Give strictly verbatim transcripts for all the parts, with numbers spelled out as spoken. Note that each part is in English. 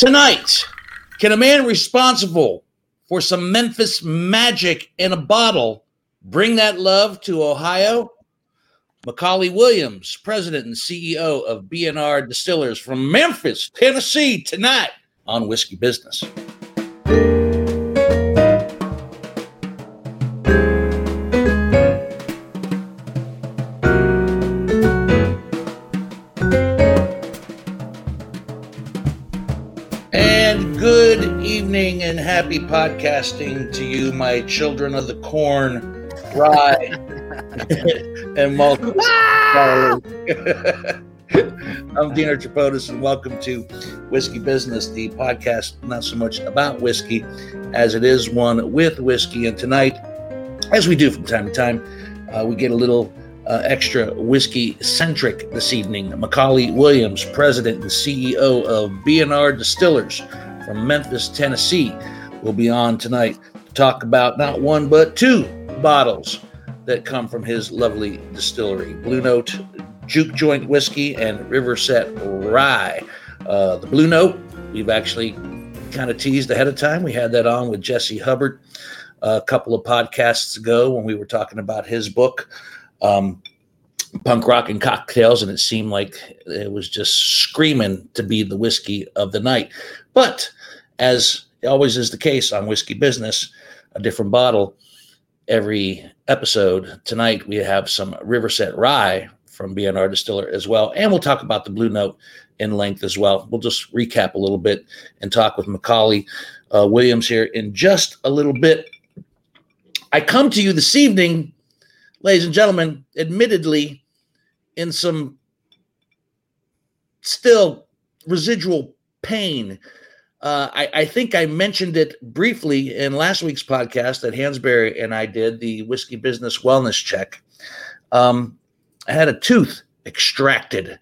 Tonight, can a man responsible for some Memphis magic in a bottle bring that love to Ohio? Macaulay Williams, president and C E O of B and R Distillers from Memphis, Tennessee, tonight on Whiskey Business. And good evening and happy podcasting to you, my children of the corn, rye, and malt. I'm Dino Tripodis, and welcome to Whiskey Business, the podcast not so much about whiskey as it is one with whiskey. And tonight, as we do from time to time, uh, we get a little uh, extra whiskey-centric this evening. Macaulay Williams, president and C E O of B and R Distillers from Memphis, Tennessee, will be on tonight to talk about not one but two bottles that come from his lovely distillery, Blue Note Juke Joint Whiskey and Riverset Rye. Uh, the Blue Note, we've actually kind of teased ahead of time. We had that on with Jesse Hubbard a couple of podcasts ago when we were talking about his book, um, Punk Rock and Cocktails, and it seemed like it was just screaming to be the whiskey of the night. But as always is the case on Whiskey Business, a different bottle every episode. Tonight we have some Riverset Rye from B and R Distiller as well, and we'll talk about the Blue Note in length as well. We'll just recap a little bit and talk with Macaulay uh, Williams here in just a little bit. I come to you this evening, ladies and gentlemen, admittedly in some still residual pain. Uh, I, I think I mentioned it briefly in last week's podcast that Hansberry and I did, the Whiskey Business Wellness Check. Um, I had a tooth extracted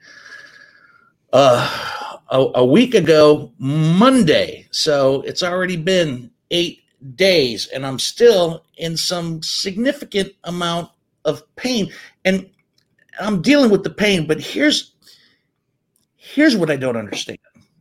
uh, a, a week ago, Monday. So it's already been eight days, and I'm still in some significant amount of pain. And I'm dealing with the pain, but here's here's what I don't understand.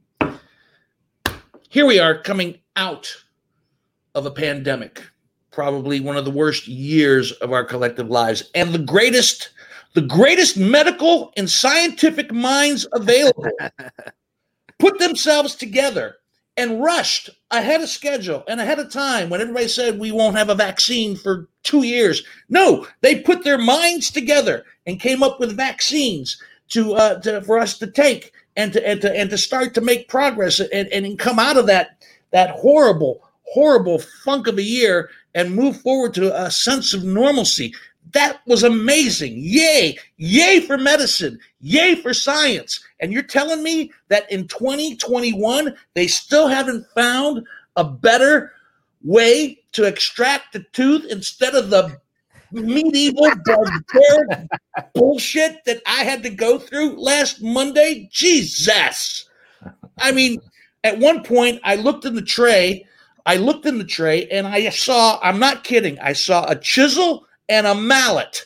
Here we are coming out of a pandemic, probably one of the worst years of our collective lives, and the greatest, the greatest medical and scientific minds available put themselves together and rushed ahead of schedule and ahead of time when everybody said we won't have a vaccine for two years. No, they put their minds together and came up with vaccines to, uh, to for us to take. And to, and to and to start to make progress and, and come out of that that horrible, horrible funk of a year and move forward to a sense of normalcy. That was amazing. Yay. Yay for medicine. Yay for science. And you're telling me that in twenty twenty-one, they still haven't found a better way to extract the tooth instead of the medieval barbaric bullshit that I had to go through last Monday? Jesus. I mean, at one point I looked in the tray, I looked in the tray and I saw, I'm not kidding, I saw a chisel and a mallet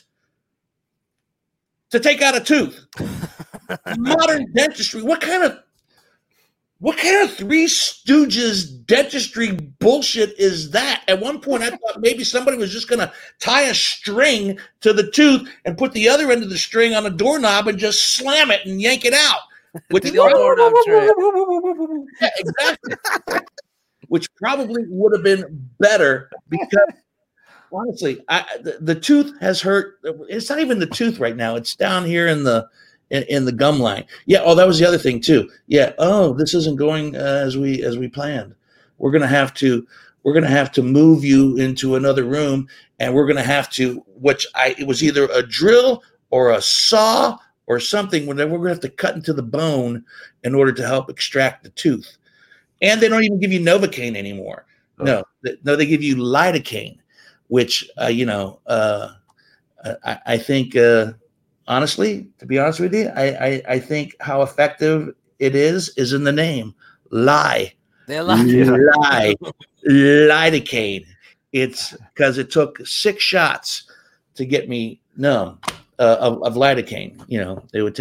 to take out a tooth. Modern dentistry. What kind of What kind of Three Stooges dentistry bullshit is that? At one point, I thought maybe somebody was just going to tie a string to the tooth and put the other end of the string on a doorknob and just slam it and yank it out. Which, the old doorknob trick. Yeah, exactly. Which probably would have been better because, honestly, I, the, the tooth has hurt. It's not even the tooth right now. It's down here in the In, in the gum line. Yeah. Oh, that was the other thing too. Yeah. Oh, this isn't going uh, as we as we planned. We're gonna have to we're gonna have to move you into another room, and we're gonna have to. Which I it was either a drill or a saw or something. When we're gonna have to cut into the bone in order to help extract the tooth. And they don't even give you Novocaine anymore. Oh. No, th- no, they give you lidocaine, which uh, you know uh, I, I think. Uh, Honestly, to be honest with you, I, I, I think how effective it is is in the name. Lie. They lie. Lie. Lidocaine. It's because it took six shots to get me numb uh, of, of lidocaine. You know, they would take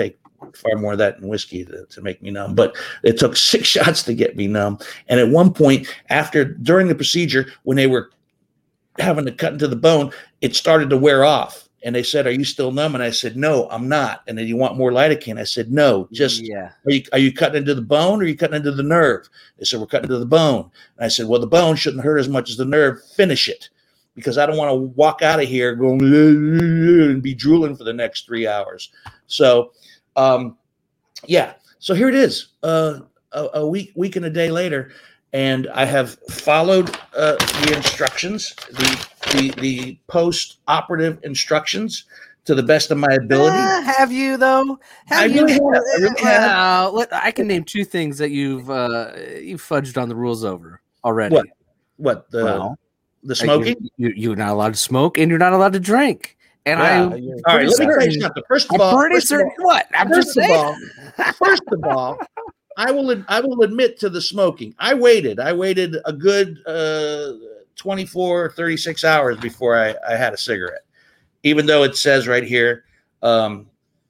far more of that in whiskey to, to make me numb. But it took six shots to get me numb. And at one point, after during the procedure, when they were having to cut into the bone, it started to wear off. And they said, "Are you still numb?" And I said, "No, I'm not." And then, "You want more lidocaine?" I said, "No, just yeah. are you are you cutting into the bone or are you cutting into the nerve?" They said, "We're cutting into the bone." And I said, "Well, the bone shouldn't hurt as much as the nerve. Finish it, because I don't want to walk out of here going and be drooling for the next three hours." So, um, yeah. So here it is, uh, a, a week week and a day later, and I have followed uh, the instructions, the the the post-operative instructions to the best of my ability. Uh, have you though? Have I you? really have. I really have. Uh, let- I can name two things that you've uh, you fudged on the rules over already. What? What the Well, the smoking? You, you, you're not allowed to smoke, and you're not allowed to drink. And Yeah, I, you're- All right, pretty let me tell you certain- something. First of I'm all, pretty first of all- certain. What? I'm First just of saying. all, first of all, I will ad- I will admit to the smoking. I waited. I waited a good uh, twenty-four, thirty-six hours before I, I had a cigarette, even though it says right here um,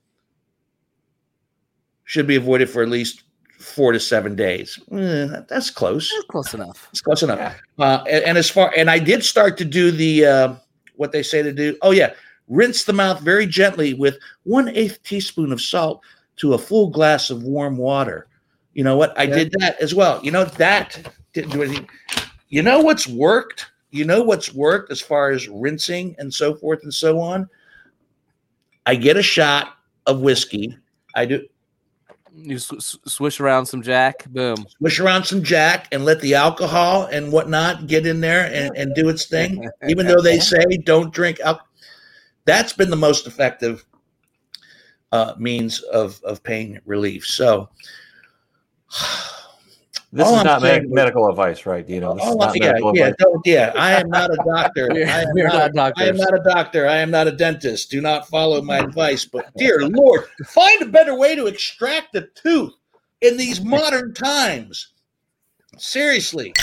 should be avoided for at least four to seven days. Eh, that- that's close. That's close enough. It's close enough. Uh, and, and as far and I did start to do the uh, what they say to do. Oh yeah, rinse the mouth very gently with one eighth teaspoon of salt to a full glass of warm water. You know what? I Yeah. did that as well. You know that didn't do anything. You know what's worked? You know what's worked as far as rinsing and so forth and so on? I get a shot of whiskey. I do You sw- sw- swish around some Jack. Boom. swish around some Jack and let the alcohol and whatnot get in there and, and do its thing. Even though they say don't drink alcohol, that's been the most effective uh, means of, of pain relief. So This all is I'm not saying med- is- medical advice, right? You know, this is Oh, not yeah, medical yeah, advice. don't, yeah. I am not a doctor. We're- I am we're not, not I am doctors. not a doctor. I am not a dentist. Do not follow my advice. But dear Lord, find a better way to extract a tooth in these modern times. Seriously.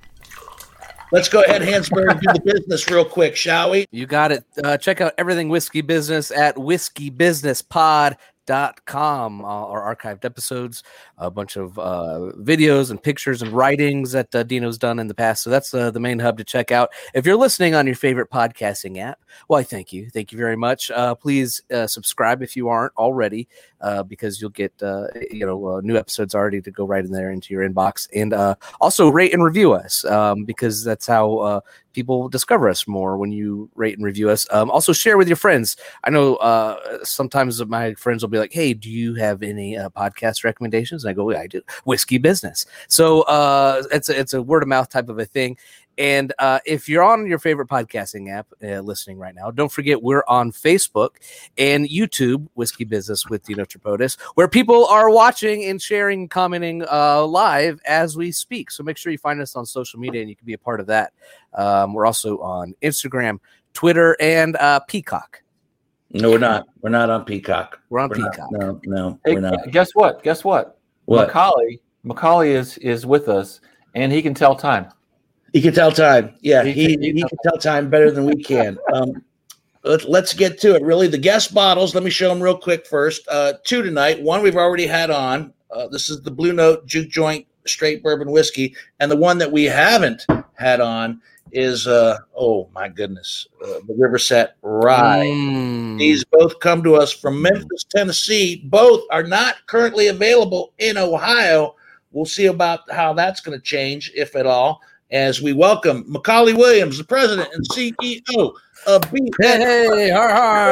Let's go ahead, Hansberg, and do the business real quick, shall we? You got it. Uh, check out everything Whiskey Business at whiskey business pod dot com. Uh, our archived episodes, a bunch of uh, videos and pictures and writings that uh, Dino's done in the past. So that's uh, the main hub to check out. If you're listening on your favorite podcasting app, well, I thank you. Thank you very much. Uh, please uh, subscribe if you aren't already, uh, because you'll get uh, you know uh, new episodes already to go right in there into your inbox. And uh, also rate and review us, um, because that's how uh, people discover us more when you rate and review us. Um, also share with your friends. I know uh, sometimes my friends will be like, "Hey, do you have any uh, podcast recommendations?" And I go, "Yeah, I do. Whiskey Business." So uh, it's a, it's a word of mouth type of a thing. And uh, if you're on your favorite podcasting app uh, listening right now, don't forget we're on Facebook and YouTube, Whiskey Business with Dino Tripodis, where people are watching and sharing, commenting uh, live as we speak. So make sure you find us on social media and you can be a part of that. Um, we're also on Instagram, Twitter, and uh, Peacock. No, we're not. We're not on Peacock. We're on We're Peacock. Not. No, no, Hey, we're not. guess what? Guess what? What? Macaulay, Macaulay is is with us, and he can tell time. He can tell time. Yeah, He he, can- he can tell time better than we can. Um, let's, let's get to it. Really, the guest bottles. Let me show them real quick first. Uh, two tonight. One we've already had on. Uh, this is the Blue Note Juke Joint Straight Bourbon Whiskey, and the one that we haven't had on is uh, oh my goodness, uh, the Riverset Rye. Mm. These both come to us from Memphis, Tennessee. Both are not currently available in Ohio. We'll see about how that's going to change, if at all, as we welcome Macaulay Williams, the president and C E O of B. Hey, har,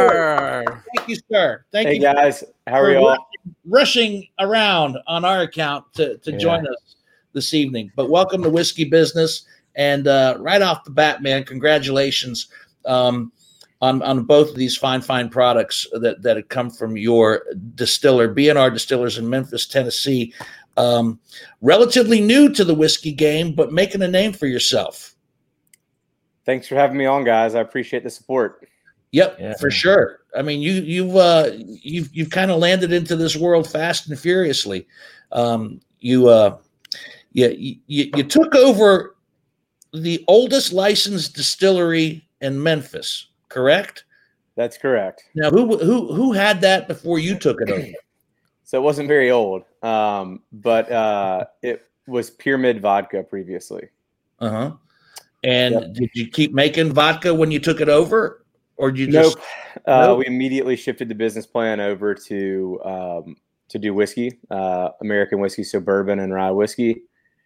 har. Thank you, sir. Thank Hey you guys, how for are y'all? rushing, rushing around on our account to, to Yeah. join us this evening. But welcome to Whiskey Business. And uh, right off the bat, man, congratulations um, on, on both of these fine, fine products that, that have come from your distiller, B and R Distillers in Memphis, Tennessee. Um, relatively new to the whiskey game, but making a name for yourself. Thanks for having me on, guys. I appreciate the support. Yep, Yeah. for sure. I mean, you you've uh, you've you've kind of landed into this world fast and furiously. Um, you uh, you, you you took over the oldest licensed distillery in Memphis, correct? That's correct. Now, who who who had that before you took it over? So it wasn't very old, um, but uh, it was Pyramid Vodka previously. Uh huh. And Yep. did you keep making vodka when you took it over, or did you just? Nope. Uh, Nope. We immediately shifted the business plan over to um, to do whiskey, uh, American whiskey, so bourbon and rye whiskey.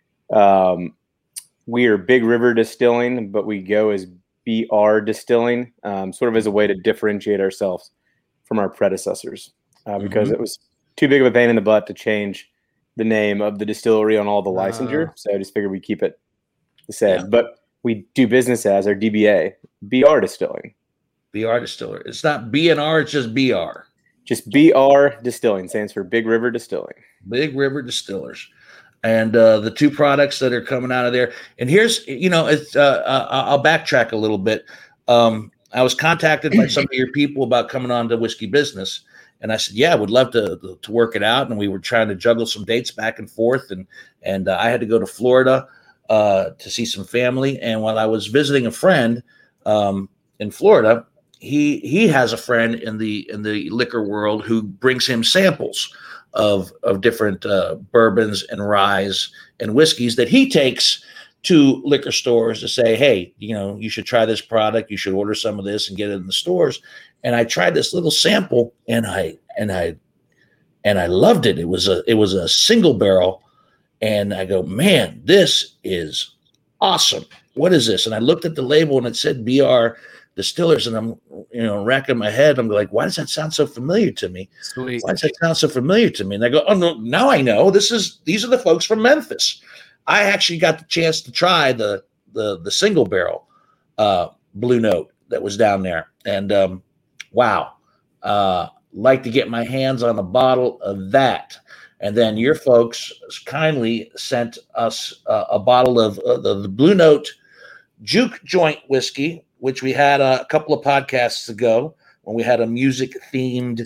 Um, we are Big River Distilling, but we go as B R Distilling, um, sort of as a way to differentiate ourselves from our predecessors, uh, because Mhm. it was too big of a pain in the butt to change the name of the distillery on all the Ah. licensure. So I just figured we keep it the same. Yeah. But we do business as our D B A, B R Distilling. B R Distiller. It's not B and R. It's just B R. Just B R Distilling stands for Big River Distilling. Big River Distillers. And uh, the two products that are coming out of there. And here's, you know, it's. Uh, uh, I'll backtrack a little bit. Um, I was contacted by some of your people about coming on to Whiskey Business, and I said, "Yeah, I would love to to work it out." And we were trying to juggle some dates back and forth, and and uh, I had to go to Florida uh, to see some family. And while I was visiting a friend um, in Florida, he he has a friend in the in the liquor world who brings him samples of of different uh, bourbons and ryes and whiskeys that he takes to liquor stores to say, hey, you know, you should try this product. You should order some of this and get it in the stores. And I tried this little sample, and I and I and I loved it. It was a it was a single barrel, and I go, man, this is awesome. What is this? And I looked at the label, and it said B R Distillers, and I'm, you know, racking my head. I'm like, why does that sound so familiar to me? Sweet. Why does that sound so familiar to me? And I go, oh no, now I know. This is these are the folks from Memphis. I actually got the chance to try the the the single barrel uh, Blue Note that was down there, and um, wow, uh, like to get my hands on a bottle of that. And then your folks kindly sent us uh, a bottle of uh, the, the Blue Note Juke Joint whiskey, which we had a couple of podcasts ago when we had a music themed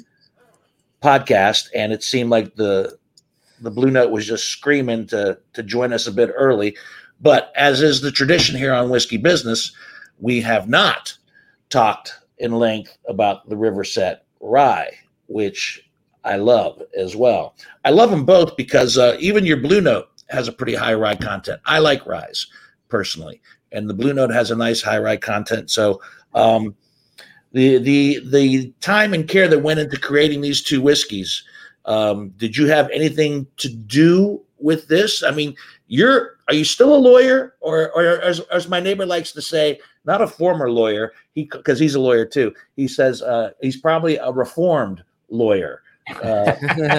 podcast, and it seemed like the the Blue Note was just screaming to to join us a bit early. But as is the tradition here on Whiskey Business, we have not talked in length about the Riverset Rye, which I love as well. I love them both because uh, even your Blue Note has a pretty high rye content. I like ryes personally, and the Blue Note has a nice high rye content. So um, the the the time and care that went into creating these two whiskeys, um, did you have anything to do with this? I mean, you're are you still a lawyer, or or as, as my neighbor likes to say, not a former lawyer, he because he's a lawyer too. He says uh, he's probably a reformed lawyer. Uh,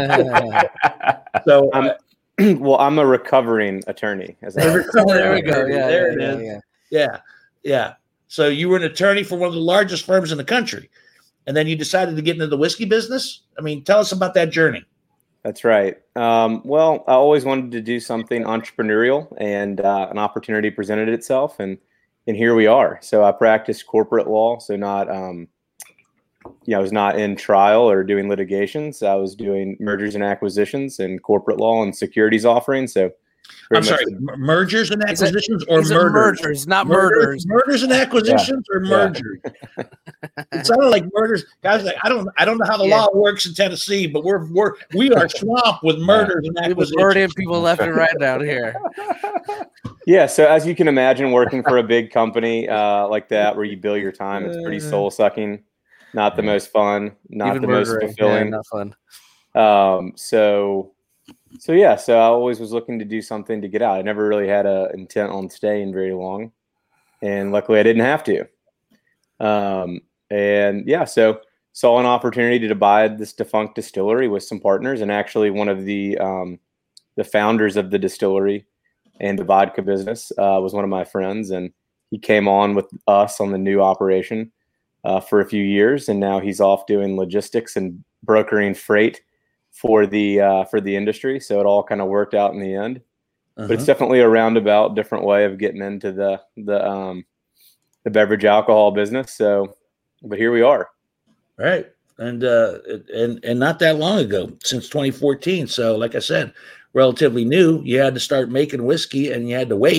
so uh, Well, I'm a recovering attorney. As I There we go. Yeah, there it yeah, is. yeah. yeah, yeah. So you were an attorney for one of the largest firms in the country, and then you decided to get into the whiskey business. I mean, tell us about that journey. That's right. Um, well, I always wanted to do something entrepreneurial, and uh, an opportunity presented itself, and and here we are. So I practiced corporate law, so not, um, you know, I was not in trial or doing litigations. I was doing mergers and acquisitions and corporate law and securities offerings. So very I'm sorry, much- m- mergers and He's a- acquisitions or These are murders? mergers, not Murders, murders. murders and acquisitions or Yeah. mergers? It sounded like murders, guys. Like I don't, I don't know how the Yeah. law works in Tennessee, but we're we're we are swamped with murders and We was acquisitions. murdering people left and right down here. Yeah, so as you can imagine, working for a big company uh, like that, where you bill your time, it's pretty soul sucking. Not the most fun, not Even the most murdering. Yeah, fulfilling. not fun. Um, so, so yeah, so I always was looking to do something to get out. I never really had a intent on staying very long, and luckily I didn't have to. Um, and yeah, so saw an opportunity to buy this defunct distillery with some partners, and actually one of the um, the founders of the distillery and the vodka business uh, was one of my friends, and he came on with us on the new operation uh, for a few years, and now he's off doing logistics and brokering freight for the uh, for the industry. So it all kind of worked out in the end. Uh-huh. But it's definitely a roundabout, different way of getting into the the um, the beverage alcohol business. So, but here we are. Right. And uh and and not that long ago, since twenty fourteen. So like I said, relatively new. You had to start making whiskey and you had to wait.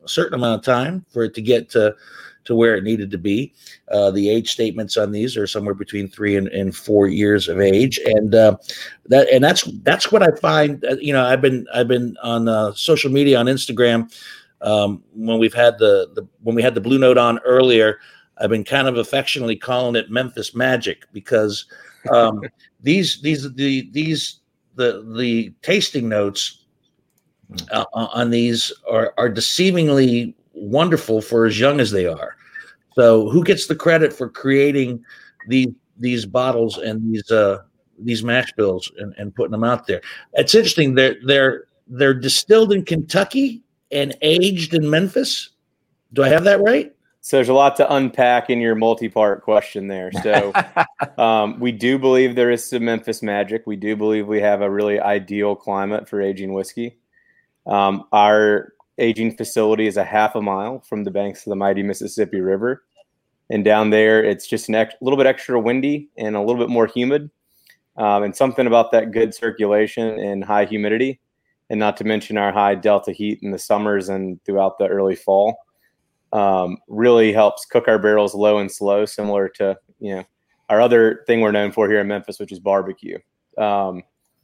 a certain amount of time for it to get to to where it needed to be. Uh, the age statements on these are somewhere between three and, and four years of age, and uh, that and that's that's what I find. Uh, you know, I've been I've been on uh, social media on Instagram um, when we've had the, the when we had the Blue Note on earlier. I've been kind of affectionately calling it Memphis Magic because um, these these the these the the tasting notes uh, on these are are deceivingly wonderful for as young as they are. So who gets the credit for creating these these bottles and these uh these mash bills and, and putting them out there? It's interesting. They're they're they're distilled in Kentucky and aged in Memphis. Do I have that right? So there's a lot to unpack in your multi-part question there. So um, we do believe there is some Memphis magic. We do believe we have a really ideal climate for aging whiskey. Um, our aging facility is a half a mile from the banks of the mighty Mississippi River. And down there, it's just a ex- little bit extra windy and a little bit more humid. Um, and something about that good circulation and high humidity, and not to mention our high delta heat in the summers and throughout the early fall, um, really helps cook our barrels low and slow, similar to, you know, our other thing we're known for here in Memphis, which is barbecue. Um,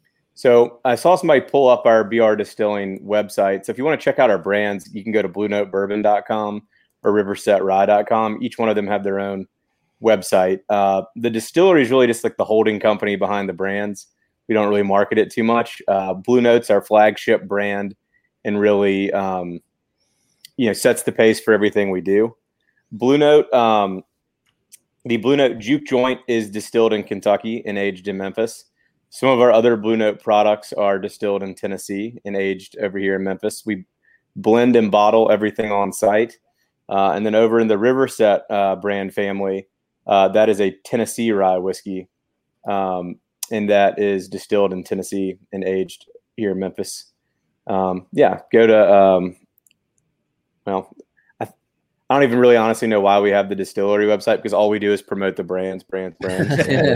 So I saw somebody pull up our B R Distilling website. So if you want to check out our brands, you can go to blue note bourbon dot com or riverset rye dot com. Each one of them have their own website. Uh, the distillery is really just like the holding company behind the brands. We don't really market it too much. Uh, Blue Note's our flagship brand and really, um, you know, sets the pace for everything we do. Blue Note, um, the Blue Note Juke Joint is distilled in Kentucky and aged in Memphis. Some of our other Blue Note products are distilled in Tennessee and aged over here in Memphis. We blend and bottle everything on site. Uh, and then over in the Riverset uh, brand family, uh, that is a Tennessee rye whiskey. Um, and that is distilled in Tennessee and aged here in Memphis. Um, yeah, go to, um, well, I, I don't even really honestly know why we have the distillery website, because all we do is promote the brands, brands, brands.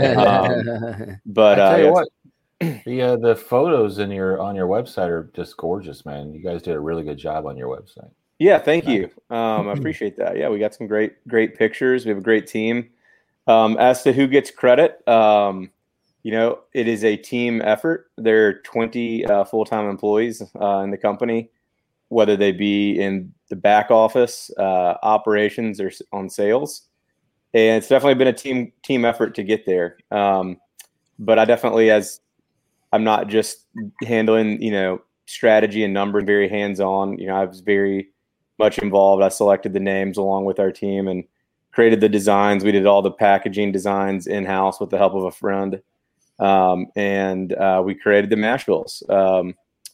um, but I tell uh, you yeah, what, the uh, the photos in your on your website are just gorgeous, man. You guys did a really good job on your website. Yeah, thank you. Um, I appreciate that. Yeah, we got some great, great pictures. We have a great team. Um, as to who gets credit, um, you know, it is a team effort. There are twenty uh, full-time employees uh, in the company, whether they be in the back office, uh, operations, or on sales. And it's definitely been a team team effort to get there. Um, but I definitely, as I'm not just handling, you know, strategy and numbering, very hands-on. You know, I was very much involved. I selected the names along with our team and created the designs. We did all the packaging designs in-house with the help of a friend. Um, and uh, we created the mash bills. Um,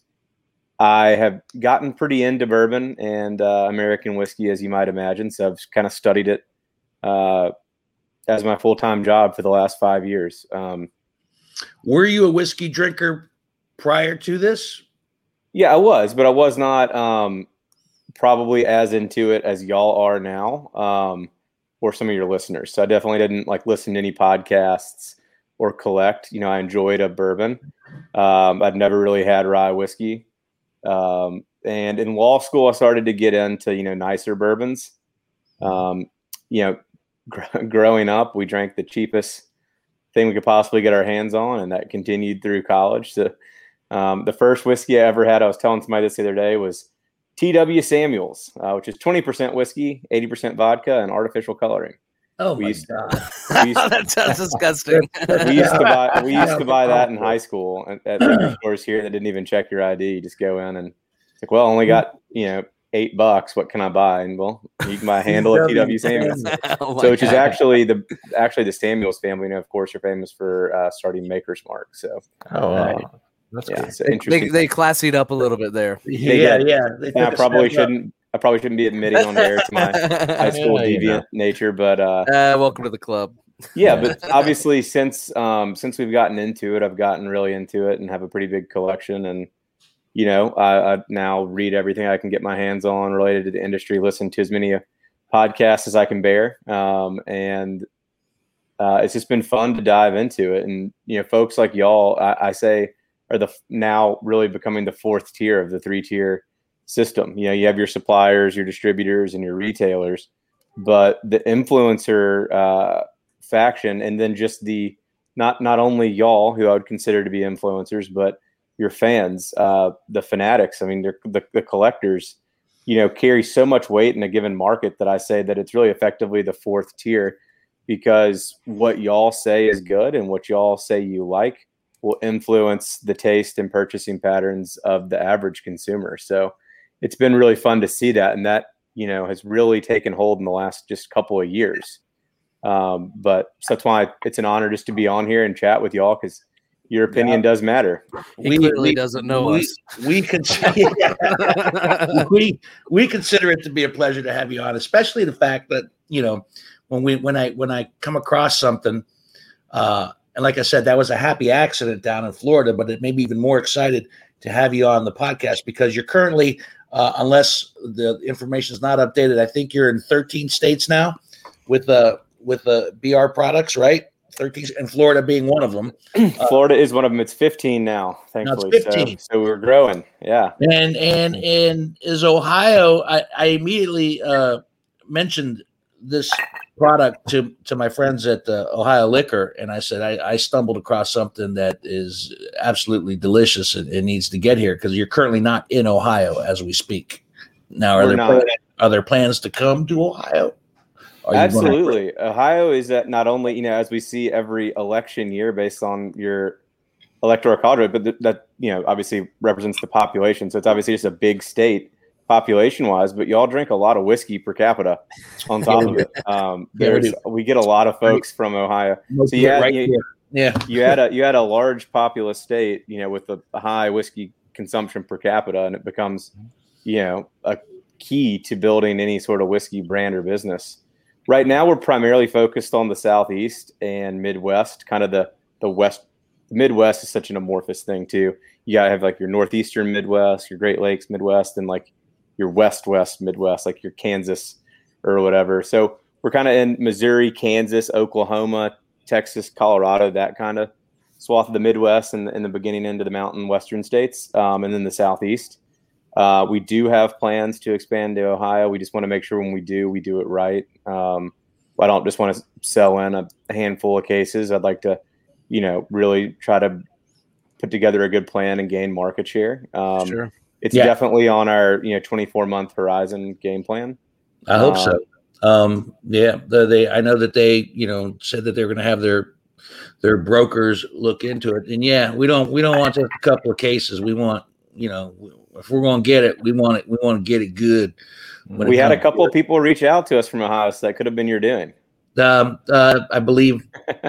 I have gotten pretty into bourbon and uh, American whiskey, as you might imagine. So I've kind of studied it uh, as my full-time job for the last five years. Um, Were you a whiskey drinker prior to this? Yeah, I was, but I was not um, probably as into it as y'all are now, um, or some of your listeners. So I definitely didn't like listen to any podcasts or collect. You know, I enjoyed a bourbon. Um, I've never really had rye whiskey. Um, and in law school, I started to get into, you know, nicer bourbons. Um, you know, gr- growing up, we drank the cheapest thing we could possibly get our hands on, and that continued through college. So um, the first whiskey I ever had, I was telling somebody this the other day, was T W Samuels, uh, which is twenty percent whiskey, eighty percent vodka, and artificial coloring. Oh we my used, God. We used, That sounds disgusting. we used to buy we used to buy that in high school at, at liquor stores here that didn't even check your I D. You just go in and it's like, well, I only got, you know, eight bucks. What can I buy? And well, you can buy a handle of T W Samuels. Oh my So, which is God. actually the actually the Samuels family. You know, of course, are famous for uh, starting Maker's Mark. So, Oh, wow. uh, That's yeah, cool. it's an They, interesting. they classied up a little bit there. Yeah, did. yeah. They And I took a probably step up. shouldn't. I probably shouldn't be admitting on air to my high school Yeah, you deviant know. nature, but uh, Uh, welcome to the club. yeah. But obviously, since um, since we've gotten into it, I've gotten really into it and have a pretty big collection. And you know, I, I now read everything I can get my hands on related to the industry, listen to as many podcasts as I can bear, um, and uh, it's just been fun to dive into it. And you know, folks like y'all, I, I say, are the now really becoming the fourth tier of the three tier system. You know, you have your suppliers, your distributors, and your retailers, but the influencer uh, faction, and then just the not not only y'all, who I would consider to be influencers, but your fans, uh, the fanatics. I mean, they're, the the collectors, you know, carry so much weight in a given market that I say that it's really effectively the fourth tier, because what y'all say is good and what y'all say you like will influence the taste and purchasing patterns of the average consumer. So it's been really fun to see that. And that, you know, has really taken hold in the last just couple of years. Um, but so that's why it's an honor just to be on here and chat with y'all, because your opinion yeah. does matter. He we, clearly we, doesn't know we, us. We consider, we, we consider it to be a pleasure to have you on, especially the fact that, you know, when we, when I, when I come across something, uh, and like I said, that was a happy accident down in Florida, but it made me even more excited to have you on the podcast, because you're currently, uh, unless the information is not updated, I think you're in thirteen states now with, uh, with uh, B R products, right? thirteen, and Florida being one of them. Florida uh, is one of them. It's fifteen now, thankfully. Now it's fifteen. So, so we're growing. Yeah. And and and is Ohio? I, I immediately uh, mentioned this product to to my friends at uh, Ohio Liquor, and I said I, I stumbled across something that is absolutely delicious and, and needs to get here, because you're currently not in Ohio as we speak. Now, are we're there not. are there plans to come to Ohio? Absolutely. Gonna- Ohio is at not only, you know, as we see every election year based on your electoral college, but th- that, you know, obviously represents the population. So it's obviously just a big state population wise, but y'all drink a lot of whiskey per capita on top of it. Um, there's, yeah, we, we get a lot of folks from Ohio. So you had, right you, yeah. you had a, you had a large populous state, you know, with a high whiskey consumption per capita, and it becomes, you know, a key to building any sort of whiskey brand or business. Right now, we're primarily focused on the Southeast and Midwest. Kind of the the West, the Midwest is such an amorphous thing too. You gotta have like your Northeastern Midwest, your Great Lakes Midwest, and like your West West Midwest, like your Kansas or whatever. So we're kind of in Missouri, Kansas, Oklahoma, Texas, Colorado, that kind of swath of the Midwest, and in the beginning end of the mountain Western states, um, and then the Southeast. Uh, we do have plans to expand to Ohio. We just want to make sure when we do, we do it right. Um, I don't just want to sell in a handful of cases. I'd like to, you know, really try to put together a good plan and gain market share. Um, sure. It's yeah. definitely on our, you know, twenty-four month horizon game plan. I hope um, so. Um, yeah, the, they. I know that they, you know, said that they're going to have their their brokers look into it. And yeah, we don't we don't want just a couple of cases. We want, you know. If we're going to get it, we want it. We want to get it good. We had a couple of people reach out to us from Ohio, so that could have been your doing. Um, uh, I believe.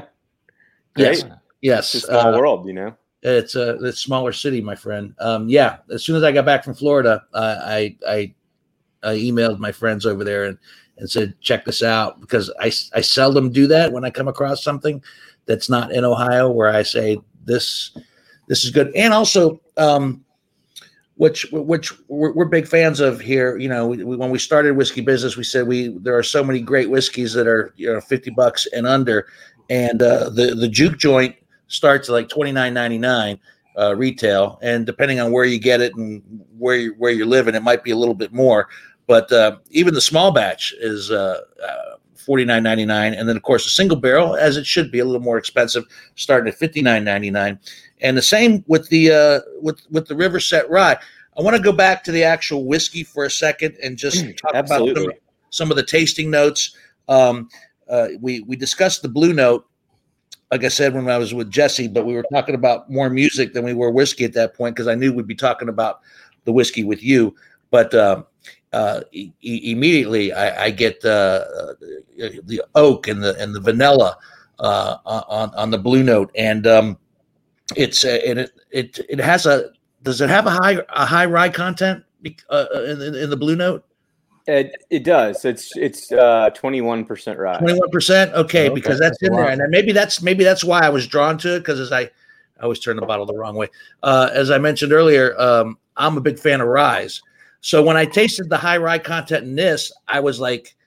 yes, yes. It's a small uh, world, you know. It's a, it's a smaller city, my friend. Um, yeah. As soon as I got back from Florida, uh, I, I I emailed my friends over there and and said, check this out, because I I seldom do that when I come across something that's not in Ohio, where I say this this is good, and also. Um, Which, which we're, we're big fans of here. You know, we, we, when we started Whiskey Business, we said we there are so many great whiskeys that are, you know, fifty bucks and under, and uh, the the Juke Joint starts at like twenty-nine ninety-nine uh, retail, and depending on where you get it and where you, where you're living, it might be a little bit more. But uh, even the small batch is uh, uh, forty-nine ninety-nine, and then of course the single barrel, as it should be, a little more expensive, starting at fifty-nine ninety-nine. And the same with the uh, with with the Riverset Rye. I want to go back to the actual whiskey for a second and just talk Absolutely. about some, some of the tasting notes. Um, uh, we we discussed the Blue Note, like I said, when I was with Jesse, but we were talking about more music than we were whiskey at that point, because I knew we'd be talking about the whiskey with you. But uh, uh, e- immediately I, I get uh, the oak and the and the vanilla uh, on on the Blue Note, and um, It's uh, and it, it it has a does it have a high a high rye content uh, in, in the Blue Note? It it does. It's it's uh twenty-one percent rye. twenty-one percent. Okay, Okay, because that's that's in a there, lot. and then maybe that's maybe that's why I was drawn to it, because as I I always turn the bottle the wrong way. Uh, as I mentioned earlier, um, I'm a big fan of rye. So when I tasted the high rye content in this, I was like,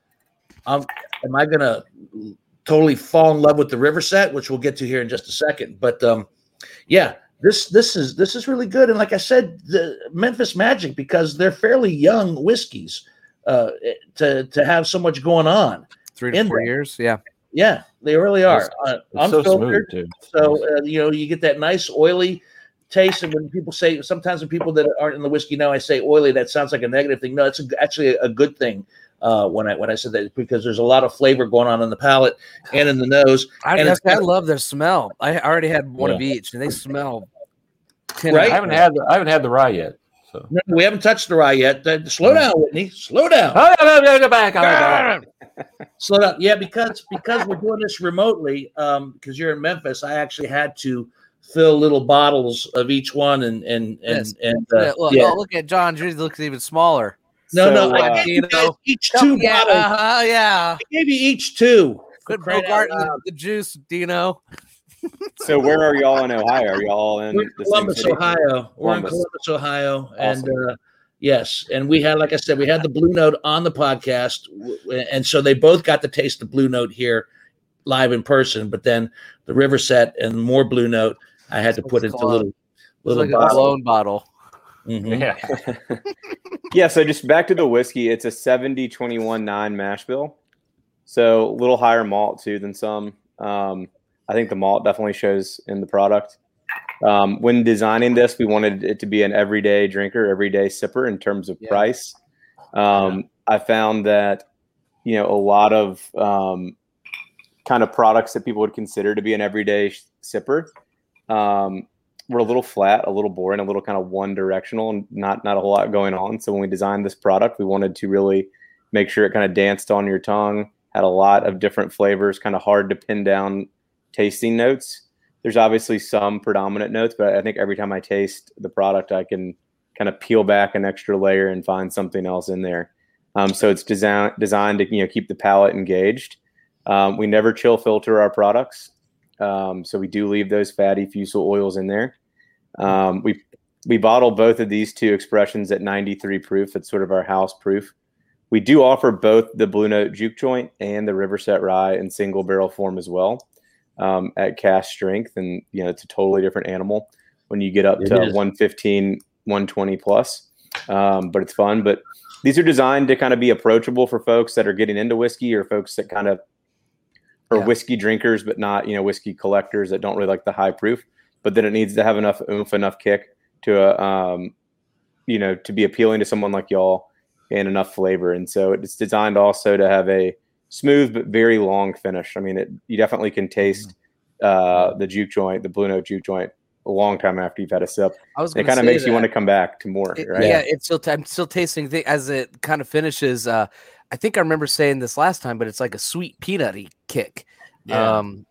um, am I gonna totally fall in love with the Riverset, which we'll get to here in just a second. But um, yeah, this this is this is really good. And like I said, the Memphis Magic, because they're fairly young whiskeys, uh, to to have so much going on. Three to four them. years, yeah, yeah, they really are. It's, uh, it's so unfiltered, smooth, too. so uh, you know you get that nice oily taste. And when people say, sometimes when people that aren't in the whiskey know I say oily, that sounds like a negative thing. No, it's a, actually a good thing. Uh, when I when I said that, because there's a lot of flavor going on in the palate and in the nose. I, and I love their smell. I already had one Yeah. of each, and they smell. Right? I haven't had the, I haven't had the rye yet. So No, we haven't touched the rye yet. Uh, Slow down, Whitney. Slow down. oh, yeah, yeah, yeah, back. All right, all right. Slow down. Yeah, because because we're doing this remotely. Um, because you're in Memphis, I actually had to fill little bottles of each one, and and and Yes. and uh, Yeah, look, yeah. oh, look at John. Yours looks even smaller. No, So, no, I uh, gave you you guys know. each two yeah, bottles. uh-huh, yeah. I gave you each two. Good crying out Bogart loud. the, the juice, Dino. So where are y'all in Ohio? Are y'all in We're in the same Columbus, city? Ohio. We're in Columbus. Columbus, Ohio, Awesome. and uh, yes, and we had, like I said, we had the Blue Note on the podcast, w- and so they both got to taste the Blue Note here live in person. But then the River Set and more Blue Note, I had to It's put into called- little It's little like a bottles. blown bottle. Mhm. Yeah. Yeah, so just back to the whiskey. It's a seventy twenty-one nine mash bill. So a little higher malt too than some. Um, I think the malt definitely shows in the product. Um, when designing this, we wanted it to be an everyday drinker, everyday sipper in terms of Yeah. price. Um, I found that, you know, a lot of um, kind of products that people would consider to be an everyday sh- sipper um, were a little flat, a little boring, a little kind of one directional, and not not a whole lot going on. So when we designed this product, we wanted to really make sure it kind of danced on your tongue, had a lot of different flavors, kind of hard to pin down tasting notes. There's obviously some predominant notes, but I think every time I taste the product, I can kind of peel back an extra layer and find something else in there. Um, so it's designed designed to, you know, keep the palate engaged. Um, we never chill filter our products. Um, so we do leave those fatty fusel oils in there. Um, we we bottle both of these two expressions at ninety-three proof. That's sort of our house proof. We do offer both the Blue Note Juke Joint and the River Set Rye in single barrel form as well, um, at cask strength. And, you know, it's a totally different animal when you get up It to is. one fifteen, one twenty plus. Um, but it's fun. But these are designed to kind of be approachable for folks that are getting into whiskey, or folks that kind of are Yeah. whiskey drinkers, but not, you know, whiskey collectors that don't really like the high proof. But then it needs to have enough oomph, enough kick to, uh, um, you know, to be appealing to someone like y'all, and enough flavor. And so it's designed also to have a smooth but very long finish. I mean, it, you definitely can taste uh, the Juke Joint, the Blue Note Juke Joint, a long time after you've had a sip. I was It gonna kind of say makes you that. want to come back to more, It- right? Yeah, it's still. T- I'm still tasting th- as it kind of finishes. Uh, I think I remember saying this last time, but it's like a sweet peanutty kick. Yeah. Um,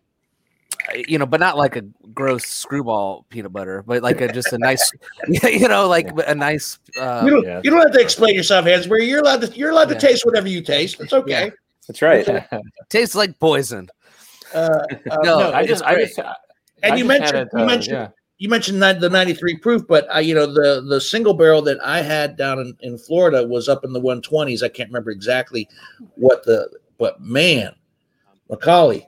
you know, but not like a gross screwball peanut butter, but like a just a nice, you know, like a nice. Uh, You don't, yeah. you don't have to explain yourself, Hansberry. You're allowed to. You're allowed Yeah. to taste whatever you taste. It's okay. That's right. tastes like poison. Uh, uh, No, no, I it's just, I great. just, I and you just had mentioned, it, you uh, mentioned, yeah. you mentioned that the ninety-three proof, but uh, you know the the single barrel that I had down in, in Florida was up in the one twenties. I can't remember exactly what the, but man, Macaulay,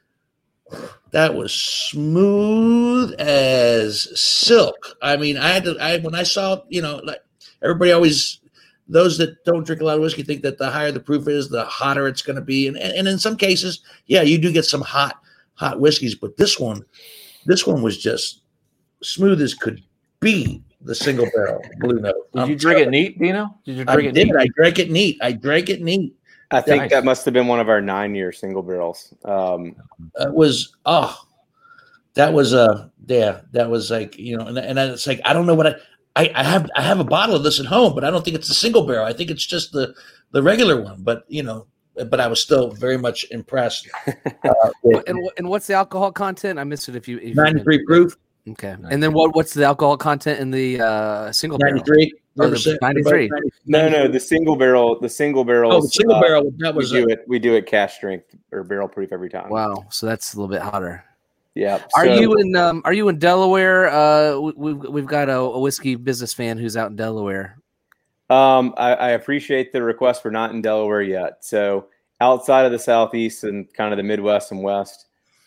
that was smooth as silk. I mean, I had to. I when I saw, you know, like everybody always. Those that don't drink a lot of whiskey think that the higher the proof is, the hotter it's going to be, and, and and in some cases, yeah, you do get some hot hot whiskeys, but this one, this one was just smooth as could be. The single barrel Blue Note. Did I'm you drink it telling neat, Dino? Did you you, I drink it did. neat? I drank it neat. I drank it neat. I think Nice. that must have been one of our nine-year single barrels. Um, It was oh, that was uh yeah, that was like, you know, and and it's like I don't know what I. I, I have I have a bottle of this at home, but I don't think it's a single barrel. I think it's just the the regular one. But you know, but I was still very much impressed. Uh, with And wh- and what's the alcohol content? I missed it. If you, if you ninety-three mentioned proof, it. Okay. And then what? What's the alcohol content in the uh, single barrel? ninety-three. Oh, the River Set, ninety-three. no, no, the single barrel, the single barrel. Oh, the single barrel. That We was do uh, it. We do it cask strength or barrel proof every time. Wow. So that's a little bit hotter. Yeah. Are so- you in um are you in Delaware? Uh we, we've we've got a, a whiskey business fan who's out in Delaware. Um, I, I appreciate the request. We're not in Delaware yet. So outside of the Southeast and kind of the Midwest and West,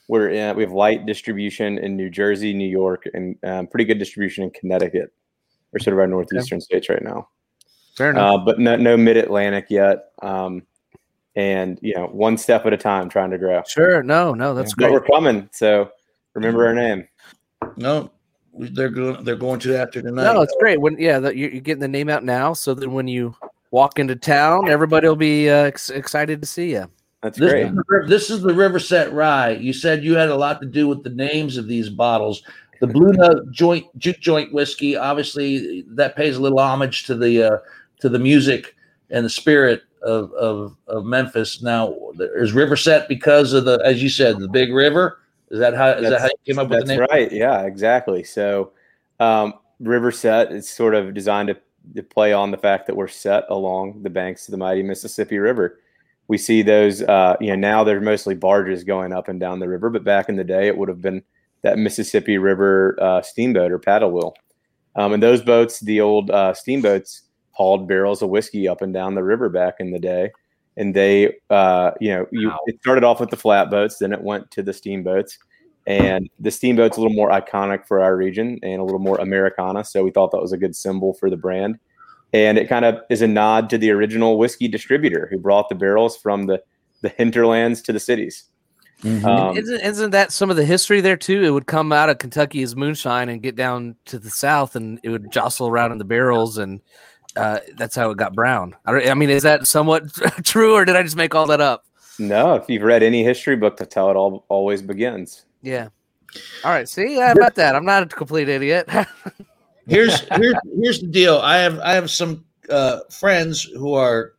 We're in, we have light distribution in New Jersey, New York, and um, pretty good distribution in Connecticut. We're sort of our northeastern okay. states right now. Fair enough. Uh, but no, no mid-Atlantic yet. Um, and, you know, one step at a time trying to grow. Sure. No, no, that's yeah. great. But we're coming. So remember our name. No, they're going, they're going to after tonight. No, it's great. When, yeah, the, you're, you're getting the name out now. So then when you walk into town, everybody will be uh, ex- excited to see you. That's this great. Is the, this is the Riverset Rye. You said you had a lot to do with the names of these bottles. The Blue Note joint juke joint whiskey, obviously, that pays a little homage to the uh, to the music and the spirit of, of of Memphis. Now, is Riverset because of the, as you said, the big river? Is that how is that's, that how you came up with the name? That's right. Yeah, exactly. So, um, Riverset is sort of designed to, to play on the fact that we're set along the banks of the mighty Mississippi River. We see those, uh, you know, now they're mostly barges going up and down the river, but back in the day, it would have been that Mississippi River uh, steamboat or paddle wheel. Um, and those boats, the old uh, steamboats, hauled barrels of whiskey up and down the river back in the day. And they, uh, you know, you, Wow. it started off with the flatboats, then it went to the steamboats. And the steamboat's a little more iconic for our region and a little more Americana. So we thought that was a good symbol for the brand. And it kind of is a nod to the original whiskey distributor who brought the barrels from the, the hinterlands to the cities. Mm-hmm. Um, isn't, isn't that some of the history there too? It would come out of Kentucky as moonshine and get down to the south, and it would jostle around in the barrels, and uh, that's how it got brown. I, don't, I mean, is that somewhat true, or did I just make all that up? No, if you've read any history book, that's how it all always begins. Yeah. All right. See, how about that? I'm not a complete idiot. here's here's here's the deal. I have I have some uh, friends who are,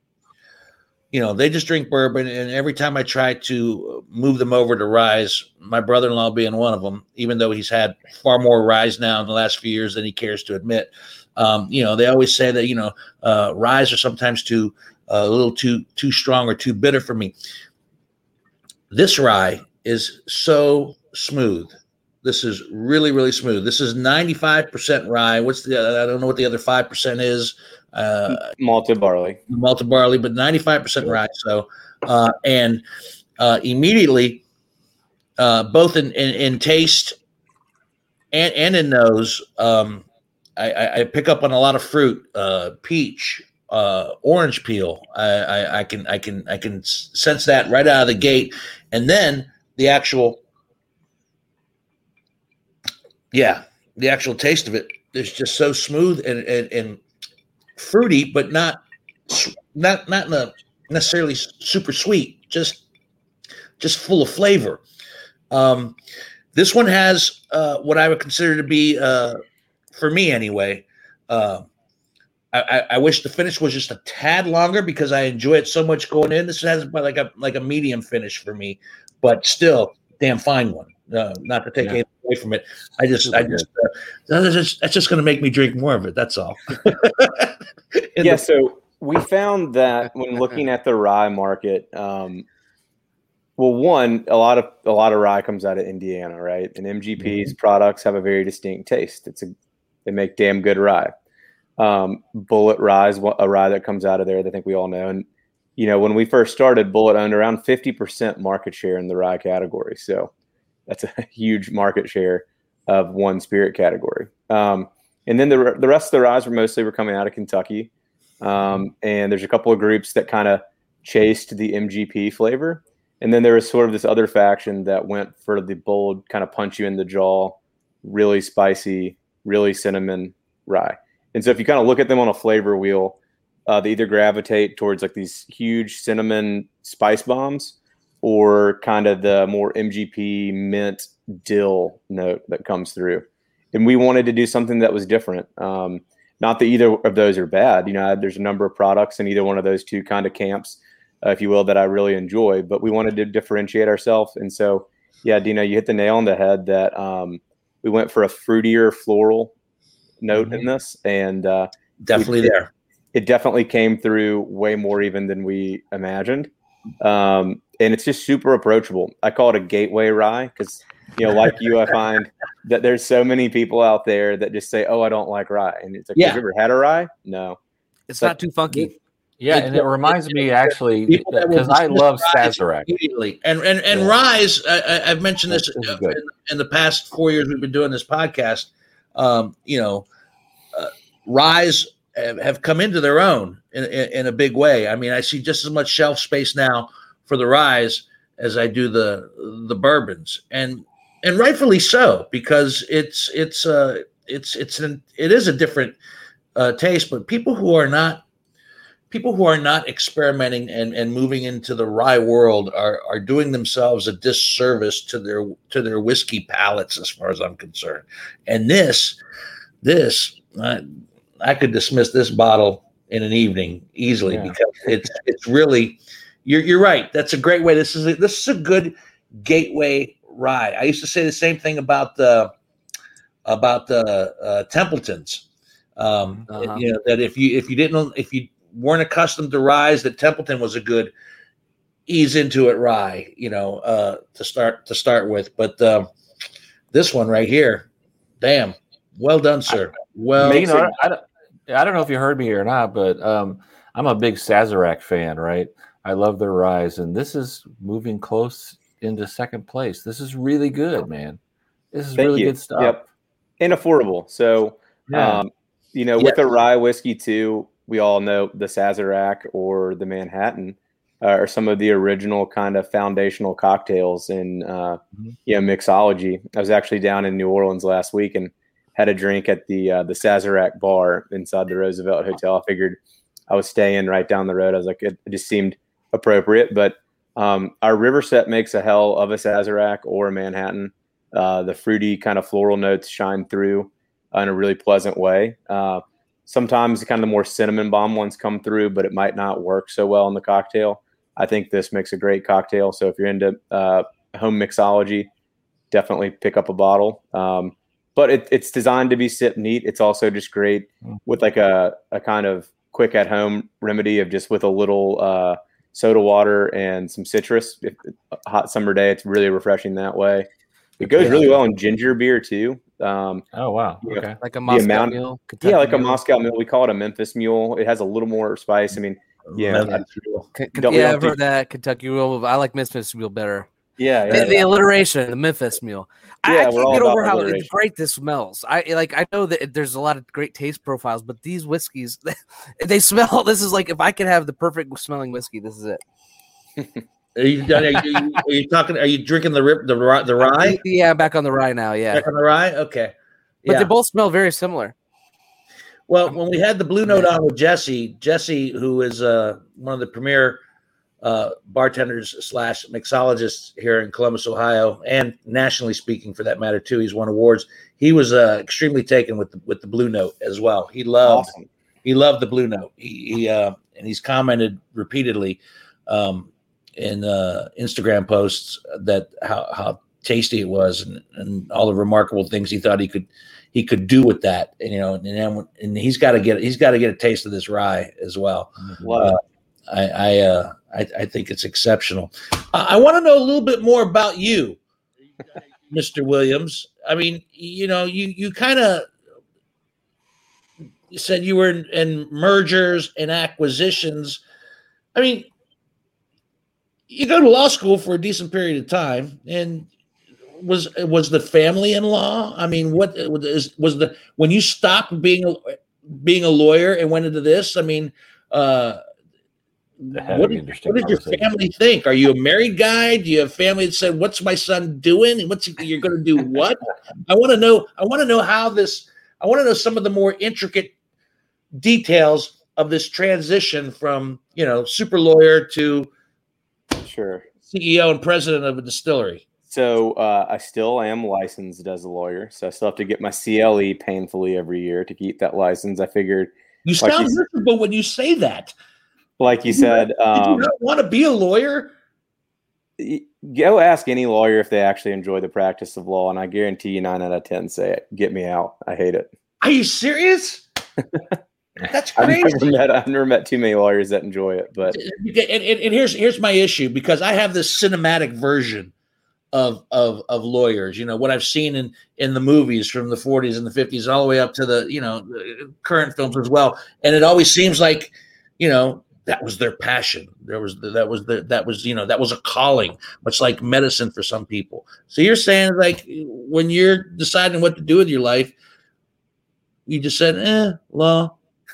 you know, they just drink bourbon, and every time I try to move them over to Rise, my brother-in-law being one of them, even though he's had far more Rise now in the last few years than he cares to admit, um, you know, they always say that, you know, uh, Rise are sometimes too uh, a little too too strong or too bitter for me. This rye is so smooth. This is really, really smooth. This is ninety-five percent rye. What's the, I don't know what the other five percent is. Uh, malted barley. Malted barley, but ninety-five percent rye. So, uh, and uh, immediately, uh, both in, in, in taste and, and in nose, um, I, I pick up on a lot of fruit, uh, peach, uh, orange peel. I, I, I can, I can, I can sense that right out of the gate. And then the actual, yeah, the actual taste of it is just so smooth and, and, and fruity, but not, not, not in a necessarily super sweet, just, just full of flavor. Um, this one has, uh, what I would consider to be, uh, for me anyway, uh, I, I wish the finish was just a tad longer because I enjoy it so much going in. This has like a like a medium finish for me, but still damn fine one. Uh, not to take yeah. anything away from it. I just, I just, uh, that's just, that's just going to make me drink more of it. That's all. yeah. The- so we found that when looking at the rye market, um, well, one, a lot of a lot of rye comes out of Indiana, right? And M G P's mm-hmm. products have a very distinct taste. It's a they make damn good rye. Um, Bullet Rye is a rye that comes out of there that I think we all know. And, you know, when we first started, Bullet owned around fifty percent market share in the rye category. So that's a huge market share of one spirit category. Um, and then the the rest of the ryes were mostly were coming out of Kentucky. Um, and there's a couple of groups that kind of chased the M G P flavor. And then there was sort of this other faction that went for the bold, kind of punch you in the jaw, really spicy, really cinnamon rye. And so if you kind of look at them on a flavor wheel, uh, they either gravitate towards like these huge cinnamon spice bombs or kind of the more M G P mint dill note that comes through. And we wanted to do something that was different. Um, not that either of those are bad. You know, there's a number of products in either one of those two kind of camps, uh, if you will, that I really enjoy. But we wanted to differentiate ourselves. And so, yeah, Dino, you hit the nail on the head that um, we went for a fruitier floral note mm-hmm. in this, and uh definitely we, there it, it definitely came through way more even than we imagined, um and it's just super approachable. I call it a gateway rye because, you know, like you, I find that there's so many people out there that just say, oh, I don't like rye, and it's like, yeah. have you ever had a rye? No, it's, it's not like, too funky. Yeah, It- and it reminds it- me actually people that will because I dismiss love Rise Sazerac. immediately. And and and Yeah. Rise, I, I- I've mentioned this, This is uh, good. in, in the past four years we've been doing this podcast. Um, you know, uh, Rise have, have come into their own in, in, in a big way. I mean, I see just as much shelf space now for the Rise as I do the the bourbons, and and rightfully so, because it's it's uh it's it's an it is a different uh, taste. But people who are not people who are not experimenting and, and moving into the rye world are, are doing themselves a disservice to their to their whiskey palates, as far as I'm concerned. And this, this, I, I could dismiss this bottle in an evening easily Yeah. because it's it's really, you're you're right. That's a great way. This is a, this is a good gateway rye. I used to say the same thing about the about the uh, Templetons. Um, Uh-huh. You know that if you if you didn't if you weren't accustomed to ryes, that Templeton was a good ease into it rye, you know, uh, to start to start with. But um, this one right here, damn, well done, sir. Well, you know, I, don't, I don't know if you heard me or not, but um, I'm a big Sazerac fan, right? I love their rise, and this is moving close into second place. This is really good, man. This is Thank really you. good stuff. Yep. And affordable. So, Yeah. um, you know, with a rye whiskey too, we all know the Sazerac or the Manhattan uh, are some of the original kind of foundational cocktails in, uh, Mhm. you know, mixology. I was actually down in New Orleans last week and had a drink at the uh, the Sazerac bar inside the Roosevelt Hotel. I figured I was staying right down the road. I was like, it, it just seemed appropriate. But um, our Riverset makes a hell of a Sazerac or a Manhattan. Uh, the fruity kind of floral notes shine through in a really pleasant way. Uh, sometimes kind of the more cinnamon bomb ones come through, but it might not work so well in the cocktail. I think this makes a great cocktail. So if you're into uh, home mixology, definitely pick up a bottle. Um, but it, it's designed to be sip neat. It's also just great with like a, a kind of quick at home remedy of just with a little uh, soda water and some citrus. If, a hot summer day, it's really refreshing that way. It goes Yeah. really well in ginger beer too. Um, Oh, wow. Yeah. Okay. Like a Moscow amount- Mule. Kentucky yeah, like a Mule. Moscow Mule. We call it a Memphis Mule. It has a little more spice. I mean, yeah, Memphis Mule. K- K- Don't we yeah, all I've do- heard that Kentucky Mule. I like Memphis Mule better. yeah, The, yeah. the alliteration, the Memphis Mule. I, Yeah, I we're can't all get about over how alliteration. great this smells. I like. I know that there's a lot of great taste profiles, but these whiskeys, they smell. This is like if I could have the perfect smelling whiskey, this is it. Are you, are you, are you talking? Are you drinking the rip the rye? The rye? Yeah, I'm back on the rye now. Yeah, Back on the rye? Okay. but Yeah. they both smell very similar. Well, when we had the Blue Note on with Jesse, Jesse, who is uh, one of the premier uh, bartenders slash mixologists here in Columbus, Ohio, and nationally speaking, for that matter, too, he's won awards. He was uh, extremely taken with the, with the Blue Note as well. He loved Awesome. he loved the Blue Note. He, he uh, and he's commented repeatedly um, in uh, Instagram posts that how how tasty it was and, and all the remarkable things he thought he could he could do with that. And you know, and then and he's got to get he's got to get a taste of this rye as well. Love it. I I, uh, I I think it's exceptional. I, I want to know a little bit more about you, Mister Williams. I mean, you know, you you kind of you said you were in, in mergers and acquisitions. I mean, you go to law school for a decent period of time, and was was the family in law? I mean, what is was the when you stopped being a, being a lawyer and went into this? I mean, uh, That had to what be did, interesting what did your conversation. family think? Are you a married guy? Do you have family that said, "What's my son doing? What's he, you're going to do? What?" I want to know. I want to know how this. I want to know some of the more intricate details of this transition from you know super lawyer to Sure. C E O and president of a distillery. So uh, I still am licensed as a lawyer. So I still have to get my C L E painfully every year to keep that license. I figured, You Like sound you- miserable when you say that. like you Did you said, Did you um, not want to be a lawyer? y- go ask any lawyer if they actually enjoy the practice of law, and I guarantee you nine out of ten say, "Get me out. I hate it." Are you serious? That's I've crazy. never met I've never met too many lawyers that enjoy it, but And, and, and here's here's my issue because I have this cinematic version of of of lawyers. You know what I've seen in in the movies from the forties and the fifties, all the way up to the you know the current films as well. And it always seems like you know that was their passion. There was the, that was the that was you know that was a calling, much like medicine for some people. So you're saying like when you're deciding what to do with your life, you just said, "Eh, law."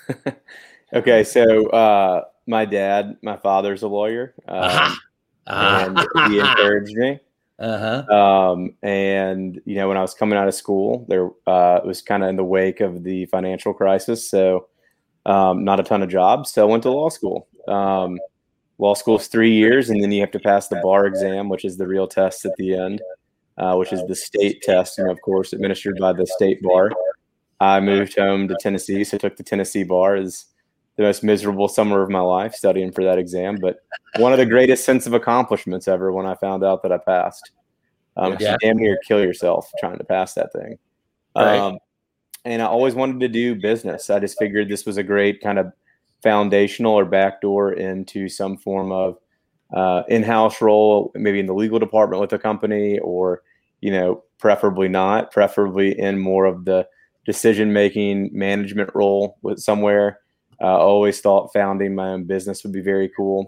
Okay, so uh, my dad, my father's a lawyer, um, Aha. and Ah. he encouraged me. Uh-huh. Um, and you know, when I was coming out of school, there uh, it was kind of in the wake of the financial crisis, so um, not a ton of jobs. So I went to law school. Um, law school is three years, and then you have to pass the bar exam, which is the real test at the end, uh, which is the state test, and of course, administered by the state bar. I moved home to Tennessee, so I took the Tennessee bar. As the most miserable summer of my life studying for that exam, but one of the greatest sense of accomplishments ever when I found out that I passed. Um, Yeah. You damn near kill yourself trying to pass that thing. Right. Um, and I always wanted to do business. I just figured this was a great kind of foundational or backdoor into some form of uh, in-house role, maybe in the legal department with a company, or, you know, preferably not, preferably in more of the decision-making management role with somewhere. I uh, always thought founding my own business would be very cool.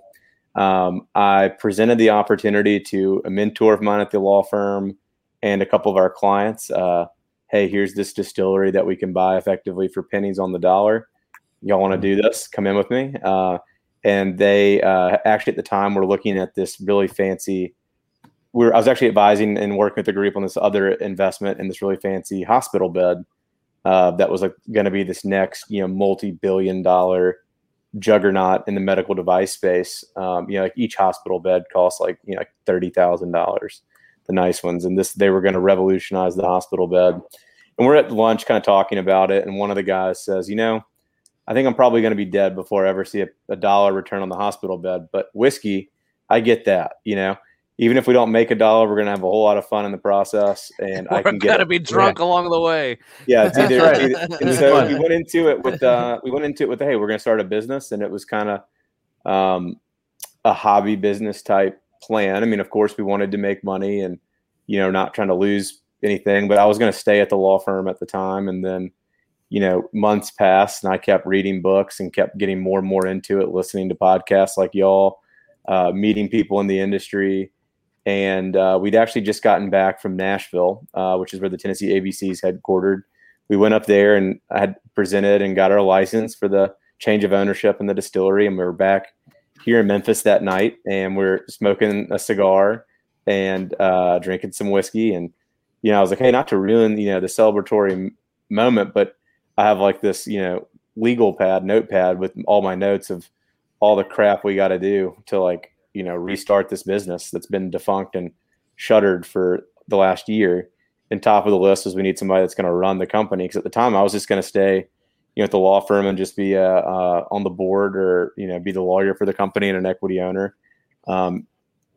Um, I presented the opportunity to a mentor of mine at the law firm and a couple of our clients. Uh, hey, here's this distillery that we can buy effectively for pennies on the dollar. Y'all want to do this? Come in with me. Uh, and they uh, actually at the time were looking at this really fancy. We're, I was actually advising and working with the group on this other investment in this really fancy hospital bed. Uh, that was like going to be this next, you know, multi-billion dollar juggernaut in the medical device space. Um, you know, like each hospital bed costs like, you know, like thirty thousand dollars, the nice ones. And this, they were going to revolutionize the hospital bed. And we're at lunch kind of talking about it. And one of the guys says, you know, I think I'm probably going to be dead before I ever see a, a dollar return on the hospital bed, but whiskey, I get that, you know. Even if we don't make a dollar, we're going to have a whole lot of fun in the process, and We're I can get gonna it. be drunk yeah. along the way. Yeah, it's either, That's it's right. either and so we went into it with uh, we went into it with hey, we're going to start a business, and it was kind of um, a hobby business type plan. I mean, of course, we wanted to make money, and you know, not trying to lose anything. But I was going to stay at the law firm at the time, and then you know, months passed, and I kept reading books and kept getting more and more into it, listening to podcasts like y'all, uh, meeting people in the industry. And uh, we'd actually just gotten back from Nashville, uh, which is where the Tennessee A B C is headquartered. We went up there and I had presented and got our license for the change of ownership in the distillery. And we were back here in Memphis that night, and we're smoking a cigar and uh, drinking some whiskey. And, you know, I was like, hey, not to ruin, you know, the celebratory m- moment, but I have like this, you know, legal pad, notepad with all my notes of all the crap we got to do to like, you know, restart this business that's been defunct and shuttered for the last year. And top of the list is we need somebody that's going to run the company. Because at the time I was just going to stay, you know, at the law firm and just be uh, uh, on the board, or, you know, be the lawyer for the company and an equity owner. Um,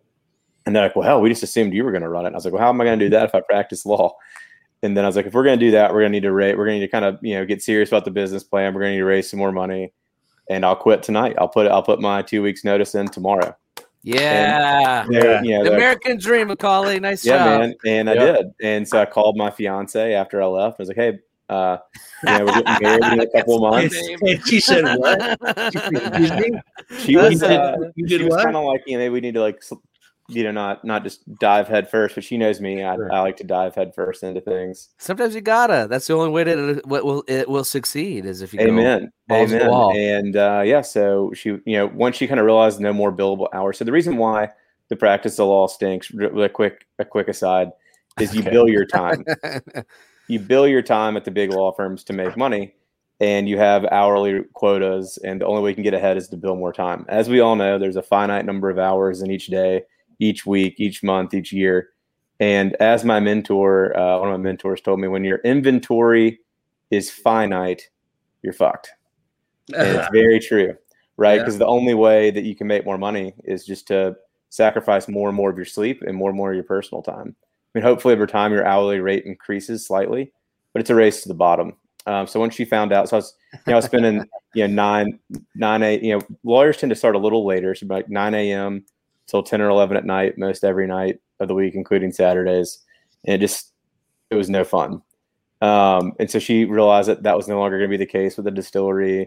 and they're like, well, hell, we just assumed you were going to run it. And I was like, well, how am I going to do that if I practice law? And then I was like, if we're going to do that, we're going to need to rate, we're going to need to kind of, you know, get serious about the business plan. We're going to need to raise some more money, and I'll quit tonight. I'll put, I'll put my two weeks notice in tomorrow. Yeah. And, you know, the American dream, Macaulay. Nice yeah, job. man. And yep. I did. And so I called my fiance after I left. I was like, hey, uh, you know, we're getting married in a couple of months. And she said, what? Excuse me? She was, uh, you did she was what? kind of like, you know, maybe we need to like, you know, not, not just dive head first, but she knows me. I, Sure. I like to dive head first into things. Sometimes you gotta. That's the only way that what will it will succeed is if you Amen. go balls to the Amen. wall. And uh, yeah, so she, you know, once she kind of realized no more billable hours. So the reason why the practice of law stinks, really quick, a quick aside, is you Okay. bill your time. You bill your time at the big law firms to make money, and you have hourly quotas, and the only way you can get ahead is to bill more time. As we all know, there's a finite number of hours in each day, each week, each month, each year. And as my mentor, uh, one of my mentors told me, when your inventory is finite, you're fucked. And it's very true, right? Because yeah. the only way that you can make more money is just to sacrifice more and more of your sleep and more and more of your personal time. I mean, hopefully over time your hourly rate increases slightly, but it's a race to the bottom. Um, so once she found out, so I was, you know, I was spending, you know, nine, nine, eight, you know, lawyers tend to start a little later, so like nine a.m. till ten or eleven at night, most every night of the week, including Saturdays. And it just, it was no fun. Um, and so she realized that that was no longer going to be the case with the distillery.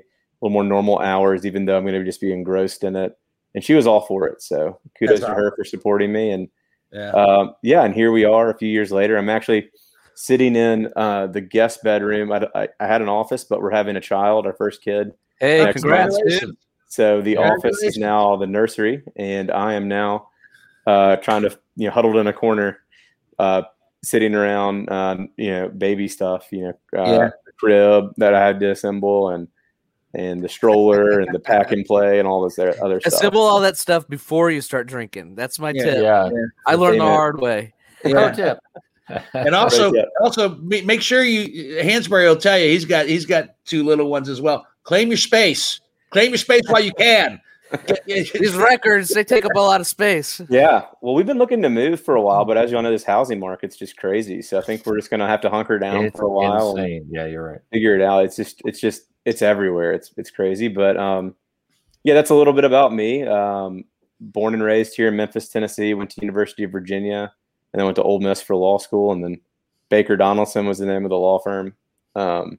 little more normal hours, even though I'm going to just be engrossed in it. And she was all for it. So kudos That's to awesome. her for supporting me. And Yeah. um, yeah, and here we are a few years later. I'm actually sitting in uh, the guest bedroom. I, I, I had an office, but we're having a child, our first kid. Hey, next congrats, month. dude. So the office is Congratulations. now the nursery, and I am now uh, trying to, you know, huddled in a corner, uh, sitting around, um, you know, baby stuff, you know, uh, Yeah. the crib that I had to assemble, and and the stroller and the pack and play and all this other stuff. Assemble all that stuff before you start drinking. That's my Yeah. tip. Yeah. I learned the Amen. hard way. Pro Yeah. tip. And also, Yeah. also ma- make sure you Hansberry will tell you he's got he's got two little ones as well. Claim your space. Claim your space while you can. These records, they take up a lot of space. Yeah. Well, we've been looking to move for a while, but as you all know, this housing market's just crazy. So I think we're just going to have to hunker down It's for a while and insane. Yeah, you're right. figure it out. It's just, it's just, it's everywhere. It's, it's crazy. But um, yeah, that's a little bit about me. Um, born and raised here in Memphis, Tennessee. Went to University of Virginia, and then went to Ole Miss for law school. And then Baker Donaldson was the name of the law firm. Um,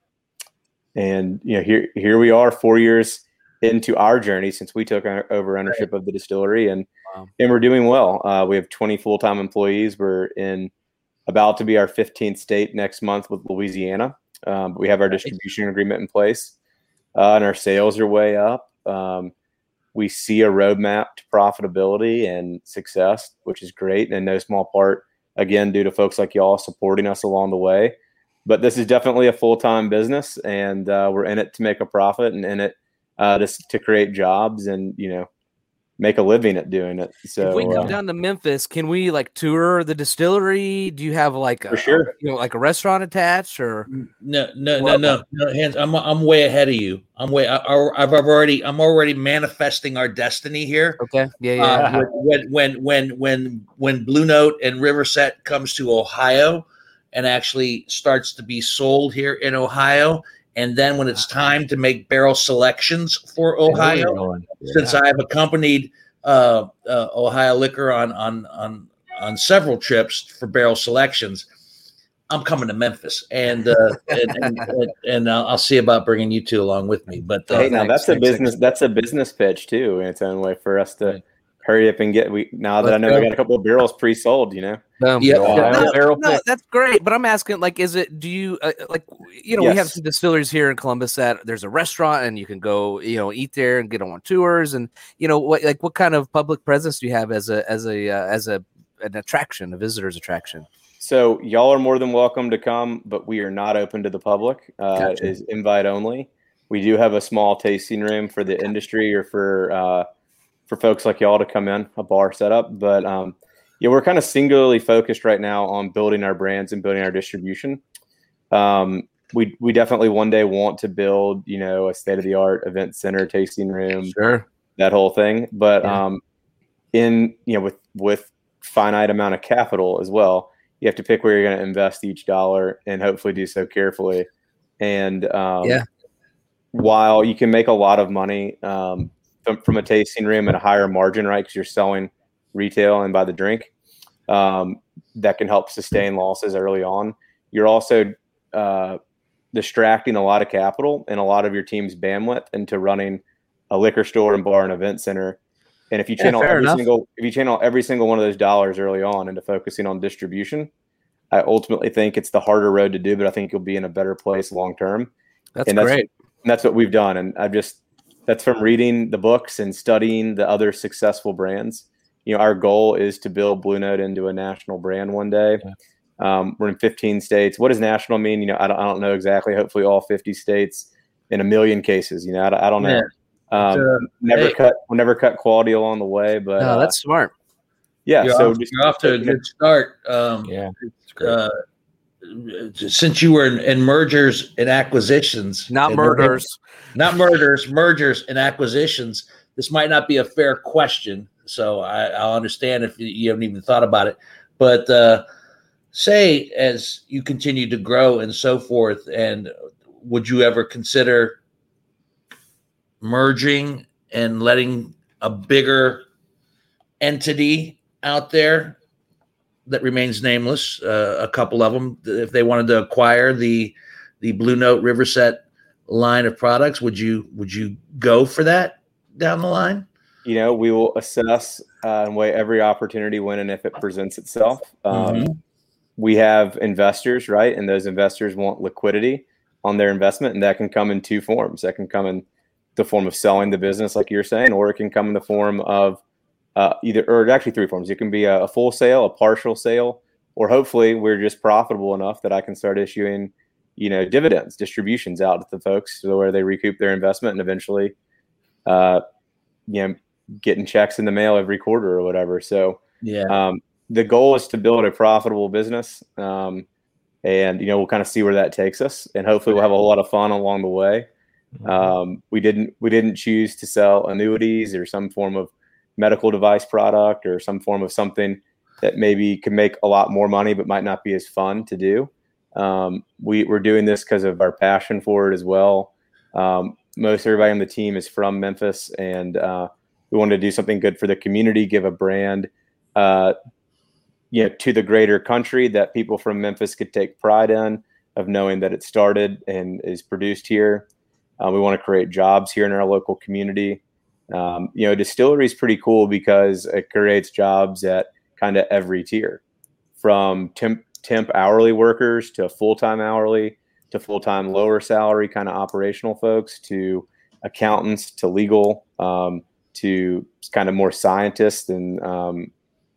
and you know, here, here we are, four years into our journey since we took over ownership of the distillery, and Wow. and we're doing well. Uh, we have twenty full-time employees. We're in about to be our fifteenth state next month with Louisiana. Um, but we have our distribution agreement in place, uh, and our sales are way up. Um, we see a roadmap to profitability and success, which is great, and in no small part, again, due to folks like y'all supporting us along the way. But this is definitely a full-time business, and uh, we're in it to make a profit and in it uh, to, to create jobs and, you know, make a living at doing it. So If we come uh, down to Memphis, can we like tour the distillery? Do you have like a, For sure. you know, like a restaurant attached or? No, no, no, no, no. Hans, I'm I'm way ahead of you. I'm way. I, I- I've already. I'm already manifesting our destiny here. Okay, yeah, yeah. Uh, when when when when when Blue Note and Riverset comes to Ohio, and actually starts to be sold here in Ohio, and then when it's time to make barrel selections for Ohio, Going. since I've accompanied uh, uh, Ohio Liquor on on on on several trips for barrel selections, I'm coming to Memphis, and uh, and, and, and, and I'll, I'll see about bringing you two along with me. But uh, hey, now thanks, that's a thanks, business. thanks. That's a business pitch too, in its own way, for us to Right. hurry up and get. We now that Let's I know go. I got a couple of barrels pre-sold. You know, Um, Yeah, Ohio yeah. no, barrel no, pick. that's great. But I'm asking, like, is it? Do you uh, like? You know, we have Yes. some distilleries here in Columbus that there's a restaurant, and you can go, you know, eat there and get on tours, and you know, what like what kind of public presence do you have as a as a uh, as a an attraction, a visitor's attraction? so y'all are more than welcome to come, but we are not open to the public. Uh, Gotcha. Is invite only. We do have a small tasting room for the industry or for uh, for folks like y'all to come in, a bar setup. But um, yeah, we're kind of singularly focused right now on building our brands and building our distribution. Um, we we definitely one day want to build, you know, a state of the art event center, tasting room, Sure. that whole thing. But Yeah. um, in you know, with with finite amount of capital as well, you have to pick where you're going to invest each dollar, and hopefully do so carefully. And um, Yeah. while you can make a lot of money um, from, from a tasting room at a higher margin, right, because you're selling retail and by the drink, um, that can help sustain losses early on. You're also uh, distracting a lot of capital and a lot of your team's bandwidth into running a liquor store and bar and event center. And if you Yeah, channel fair every enough. single if you channel every single one of those dollars early on into focusing on distribution, I ultimately think it's the harder road to do, but I think you'll be in a better place long term. That's And that's great. and that's what we've done. And I've just that's from reading the books and studying the other successful brands. You know, our goal is to build Blue Note into a national brand one day. Um, we're in fifteen states. What does national mean? You know, I don't, I don't know exactly. Hopefully, all fifty states in a million cases. You know, I, I don't know. Yeah. Um, Uh, never hey. cut. We'll never cut quality along the way. But No, uh, that's smart. yeah. you're, So off, just, you're off to a you know, good start. Um, Yeah, it's great. uh, since you were in, in mergers and acquisitions, Not and- murders. not murders, mergers and acquisitions. This might not be a fair question, so I, I'll understand if you, you haven't even thought about it. But uh, say, as you continue to grow and so forth, and would you ever consider merging and letting a bigger entity out there that remains nameless, uh, a couple of them, if they wanted to acquire the the Blue Note Riverset line of products? Would you would you go for that down the line? You know, we will assess uh, and weigh every opportunity when and if it presents itself. Um, Mm-hmm. We have investors, right? And those investors want liquidity on their investment, and that can come in two forms. That can come in the form of selling the business, like you're saying, or it can come in the form of uh, either, or actually three forms. It can be a, a full sale, a partial sale, or hopefully we're just profitable enough that I can start issuing, you know, dividends, distributions out to the folks so where they recoup their investment and eventually, uh, you know, getting checks in the mail every quarter or whatever. So, Yeah. um, the goal is to build a profitable business. Um, and, you know, we'll kind of see where that takes us, and hopefully we'll have a lot of fun along the way. Um, we didn't, we didn't choose to sell annuities or some form of medical device product or some form of something that maybe can make a lot more money, but might not be as fun to do. Um, we we're doing this because of our passion for it as well. Um, most everybody on the team is from Memphis, and, uh, we wanted to do something good for the community, give a brand, uh, you know, to the greater country that people from Memphis could take pride in, of knowing that it started and is produced here. Uh, we want to create jobs here in our local community. Um, you know, distillery is pretty cool because it creates jobs at kind of every tier, from temp, temp hourly workers to full-time hourly to full-time lower salary kind of operational folks, to accountants, to legal, um, to kind of more scientists and um,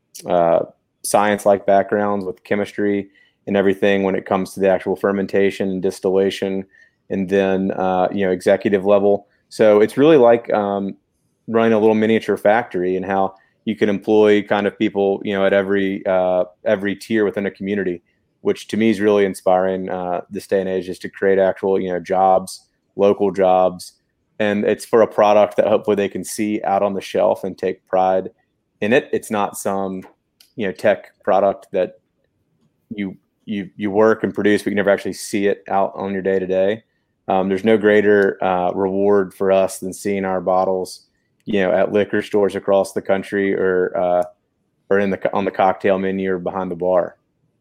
uh, science-like backgrounds with chemistry and everything when it comes to the actual fermentation and distillation, and then, uh, you know, executive level. So it's really like um, running a little miniature factory, and how you can employ kind of people, you know, at every uh, every tier within a community, which to me is really inspiring uh, this day and age, is to create actual, you know, jobs, local jobs. And it's for a product that hopefully they can see out on the shelf and take pride in it. It's not some, you know, tech product that you you you work and produce, but you never actually see it out on your day to day. Um, there's no greater uh, reward for us than seeing our bottles, you know, at liquor stores across the country, or uh, or in the on the cocktail menu or behind the bar.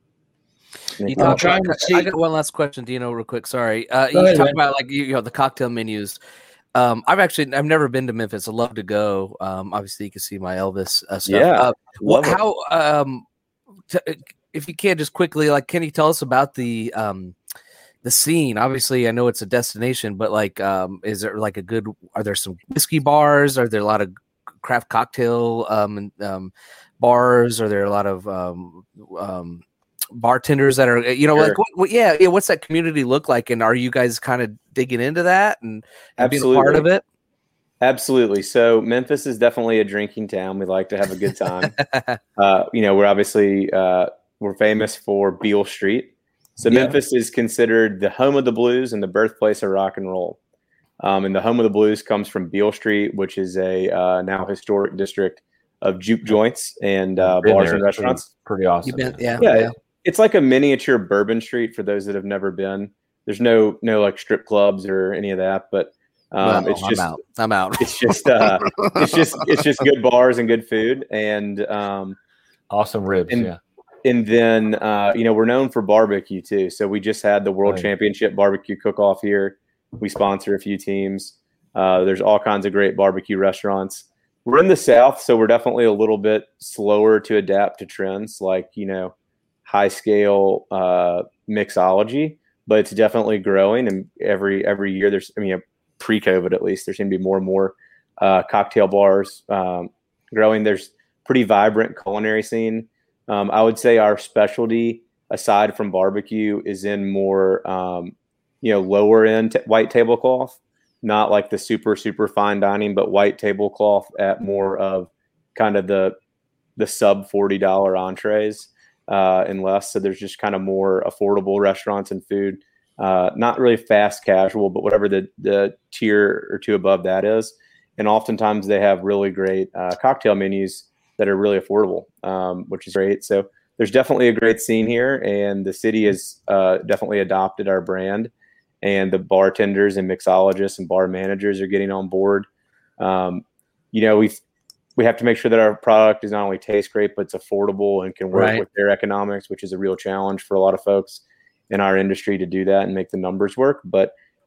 You I'm talk trying about, to see- I got one last question, Dino, real quick. Sorry. Uh, Go you ahead, talk man. about like you, you know the cocktail menus. Um, I've actually I've never been to Memphis. I'd love to go. Um, obviously, you can see my Elvis uh, stuff. Yeah, Uh, what, love it. how um, t- if you can just quickly, like, can you tell us about the um, the scene? Obviously, I know it's a destination, but like, um, is there like a good? Are there some whiskey bars? Are there a lot of craft cocktail um, um, bars? Are there a lot of um, um, bartenders that are, you know, Sure. like, what, what, yeah, yeah, what's that community look like? And are you guys kind of digging into that and, and being a part of Absolutely. it? Absolutely. So Memphis is definitely a drinking town. We like to have a good time. uh, you know, we're obviously uh, we're famous for Beale Street. So Yeah. Memphis is considered the home of the blues and the birthplace of rock and roll. Um, and the home of the blues comes from Beale Street, which is a uh, now historic district of juke joints and uh, Been bars there. and restaurants. Pretty, pretty awesome. You been, yeah, Yeah, yeah. it's like a miniature Bourbon Street for those that have never been. There's no no like strip clubs or any of that, but um, Well, it's I'm just out. I'm out. it's just uh, it's just it's just good bars and good food, and um, Awesome ribs. And- yeah. and then uh, you know, we're known for barbecue too. So we just had the World Right. Championship barbecue cook-off here. We sponsor a few teams. Uh, there's all kinds of great barbecue restaurants. We're in the South, so we're definitely a little bit slower to adapt to trends like, you know, high scale uh, mixology, but it's definitely growing. And every every year there's, I mean, pre-COVID at least, there seem to be more and more uh, cocktail bars um, growing. There's pretty vibrant culinary scene. Um, I would say our specialty, aside from barbecue, is in more, um, you know, lower end t- white tablecloth, not like the super, super fine dining, but white tablecloth at more of kind of the the sub forty dollars entrees uh, and less. So there's just kind of more affordable restaurants and food, uh, not really fast casual, but whatever the, the tier or two above that is. And oftentimes they have really great uh, cocktail menus that are really affordable, um, which is great. So there's definitely a great scene here, and the city has uh, definitely adopted our brand, and the bartenders and mixologists and bar managers are getting on board. Um, you know, we we have to make sure that our product is not only tastes great, but it's affordable and can work Right. with their economics, which is a real challenge for a lot of folks in our industry to do that and make the numbers work. But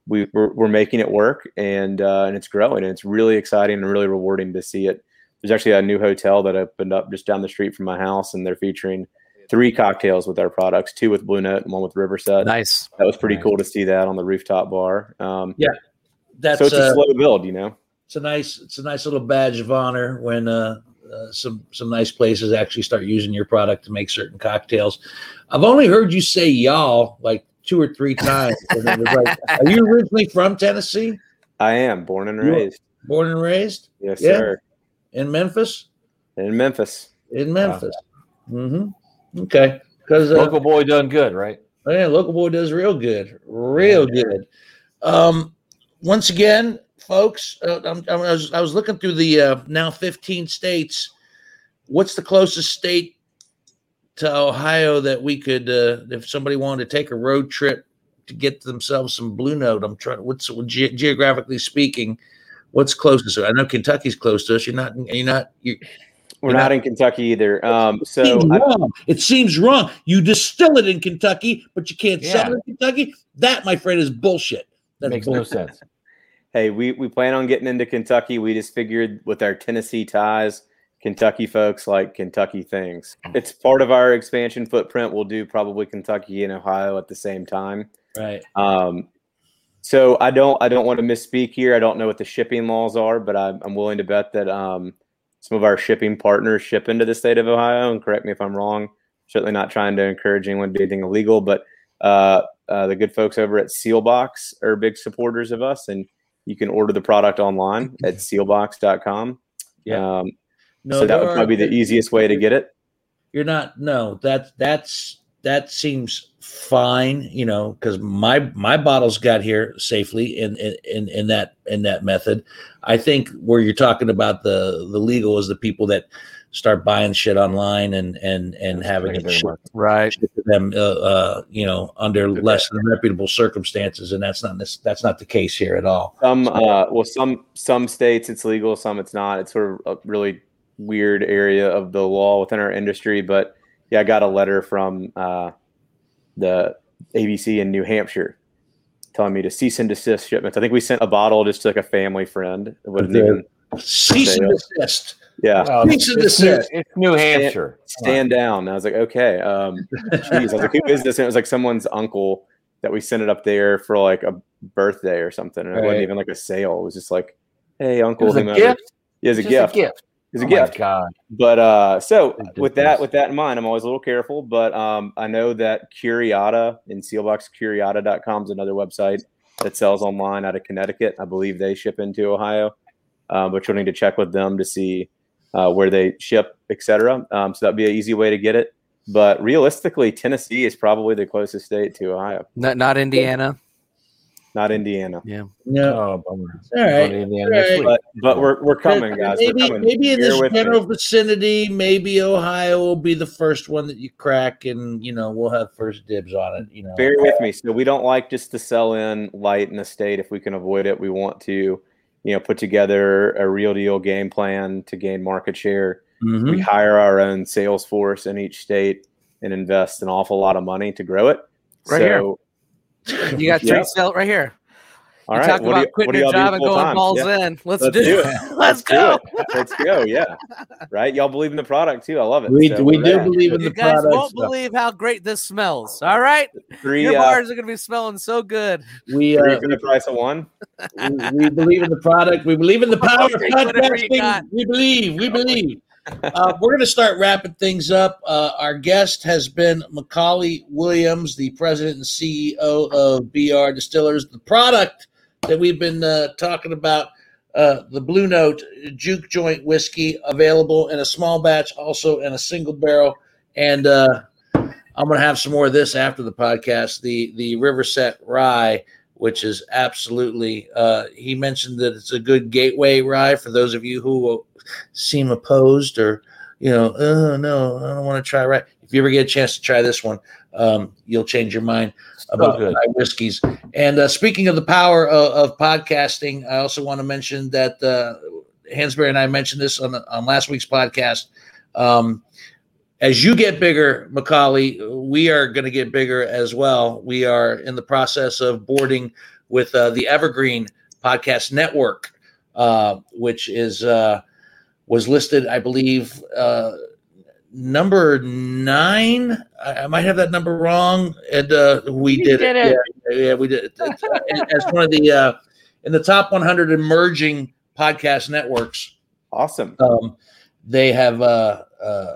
we we're, we're making it work, and uh, and it's growing, and it's really exciting and really rewarding to see it. There's actually a new hotel that opened up just down the street from my house, and they're featuring three cocktails with our products, two with Blue Note and one with Riverset. Nice. That was pretty Nice. cool to see that on the rooftop bar. Um, Yeah, that's so it's a uh, slow build, you know. it's a nice it's a nice little badge of honor when uh, uh, some some nice places actually start using your product to make certain cocktails. I've only heard you say y'all like two or three times. And it was like, are you originally from Tennessee? I am born and You are. raised. Born and raised Yes, Yeah. sir. in Memphis? In Memphis. In Memphis. Mm-hmm. Okay. Because uh, Local boy done good, right? oh, yeah, local boy does real good, real Yeah. good. Um, once again, folks, uh, I'm, I was I was looking through the uh, now fifteen states. What's the closest state to Ohio that we could, uh, if somebody wanted to take a road trip to get themselves some Blue Note? I'm trying. What's ge- geographically speaking, what's closest? I know Kentucky's close to us. You're not. You're not. You're, We're You're not not- in Kentucky either. Um, it so seems I, wrong. It seems wrong. You distill it in Kentucky, but you can't sell Yeah. it in Kentucky. That, my friend, is bullshit. That's Makes no bullshit. sense. hey, we we plan on getting into Kentucky. We just figured with our Tennessee ties, Kentucky folks like Kentucky things. It's part of our expansion footprint. We'll do probably Kentucky and Ohio at the same time. Right. Um, so I don't I don't want to misspeak here. I don't know what the shipping laws are, but I'm, I'm willing to bet that um, some of our shipping partners ship into the state of Ohio. And correct me if I'm wrong. Certainly not trying to encourage anyone to do anything illegal, but uh, uh, the good folks over at Sealbox are big supporters of us, and you can order the product online at sealbox dot com. Yeah. Um, No, so that there would are- probably be the easiest way to get it. You're not. No, that that's that seems fine. You know, because my my bottles got here safely in in in, in that in that method. I think where you're talking about the the legal is the people that start buying shit online and and and having it shipped Right. shipped to them, uh, uh, you know, under less than reputable circumstances, and that's not this, that's not the case here at all. Some, uh, well, some some states it's legal, some it's not. It's sort of a really weird area of the law within our industry. But yeah, I got a letter from uh, the A B C in New Hampshire telling me to cease and desist shipments. I think we sent a bottle just to like a family friend. It wouldn't Okay. even, Cease and Sales. desist. yeah, Well, Cease and it's, New, desist. it's New Hampshire. stand down. And I was like, okay. Um, geez. I was like, who is this? And it was like someone's uncle that we sent it up there for like a birthday or something. And it Right. wasn't even like a sale. It was just like, hey, It uncle. was a whomever. gift. Yeah, it was a Just gift. a gift. It was a Oh gift. my God. But uh, so with that, Ridiculous. with that in mind, I'm always a little careful. But um, I know that Curiata in Sealbox Curiata dot com is another website that sells online out of Connecticut. I believe they ship into Ohio, uh, but you'll need to check with them to see uh, where they ship, et cetera. Um, so that'd be an easy way to get it. But realistically, Tennessee is probably the closest state to Ohio, Not not Indiana. not Indiana. Yeah. No, Oh, bummer. all right. Going to Indiana next All right. week. But but we're we're coming, guys. Maybe, we're coming. maybe in Bear this with me. general vicinity, maybe Ohio will be the first one that you crack, and you know we'll have first dibs on it. You know, Bear with me. So we don't like just to sell in light in the state if we can avoid it. We want to, you know, put together a real deal game plan to gain market share. Mhm. We hire our own sales force in each state and invest an awful lot of money to grow it. Right so, here. You got Yeah. trade sale right here. all You right. talk what do about you- what quitting do your y'all do job and full going time? balls Yeah. in. Let's, Let's do, do it. it. Let's do go. it. Let's go. Yeah. Right. Y'all believe in the product too. I love it. We So we we're do at believe in You the guys product. won't believe how great this smells. All right, Three, your uh, bars are gonna be smelling so good. We three uh, for the price of one. we, we believe in the product. We believe in the power of Take whatever you got. podcasting. We believe. We believe. Uh, we're going to start wrapping things up. Uh, our guest has been Macaulay Williams, the president and C E O of B R Distillers. The product that we've been uh, talking about, uh, the Blue Note Juke Joint Whiskey, available in a small batch, also in a single barrel. And uh, I'm going to have some more of this after the podcast. The the Riverset Rye, which is absolutely, uh, he mentioned that it's a good gateway rye for those of you who seem opposed or, you know, oh, no, I don't want to try rye. If you ever get a chance to try this one, um, you'll change your mind about good. rye whiskeys. And uh, speaking of the power of, of podcasting, I also want to mention that uh, Hansberry and I mentioned this on, on last week's podcast. Um, As you get bigger, Macaulay, we are going to get bigger as well. We are in the process of boarding with uh, the Evergreen Podcast Network, uh, which is uh, was listed, I believe, uh, number nine. I, I might have that number wrong, and uh, we You did, did it. it. Yeah, yeah, we did it as one of the uh, in the top one hundred emerging podcast networks. Awesome. Um, they have uh, uh,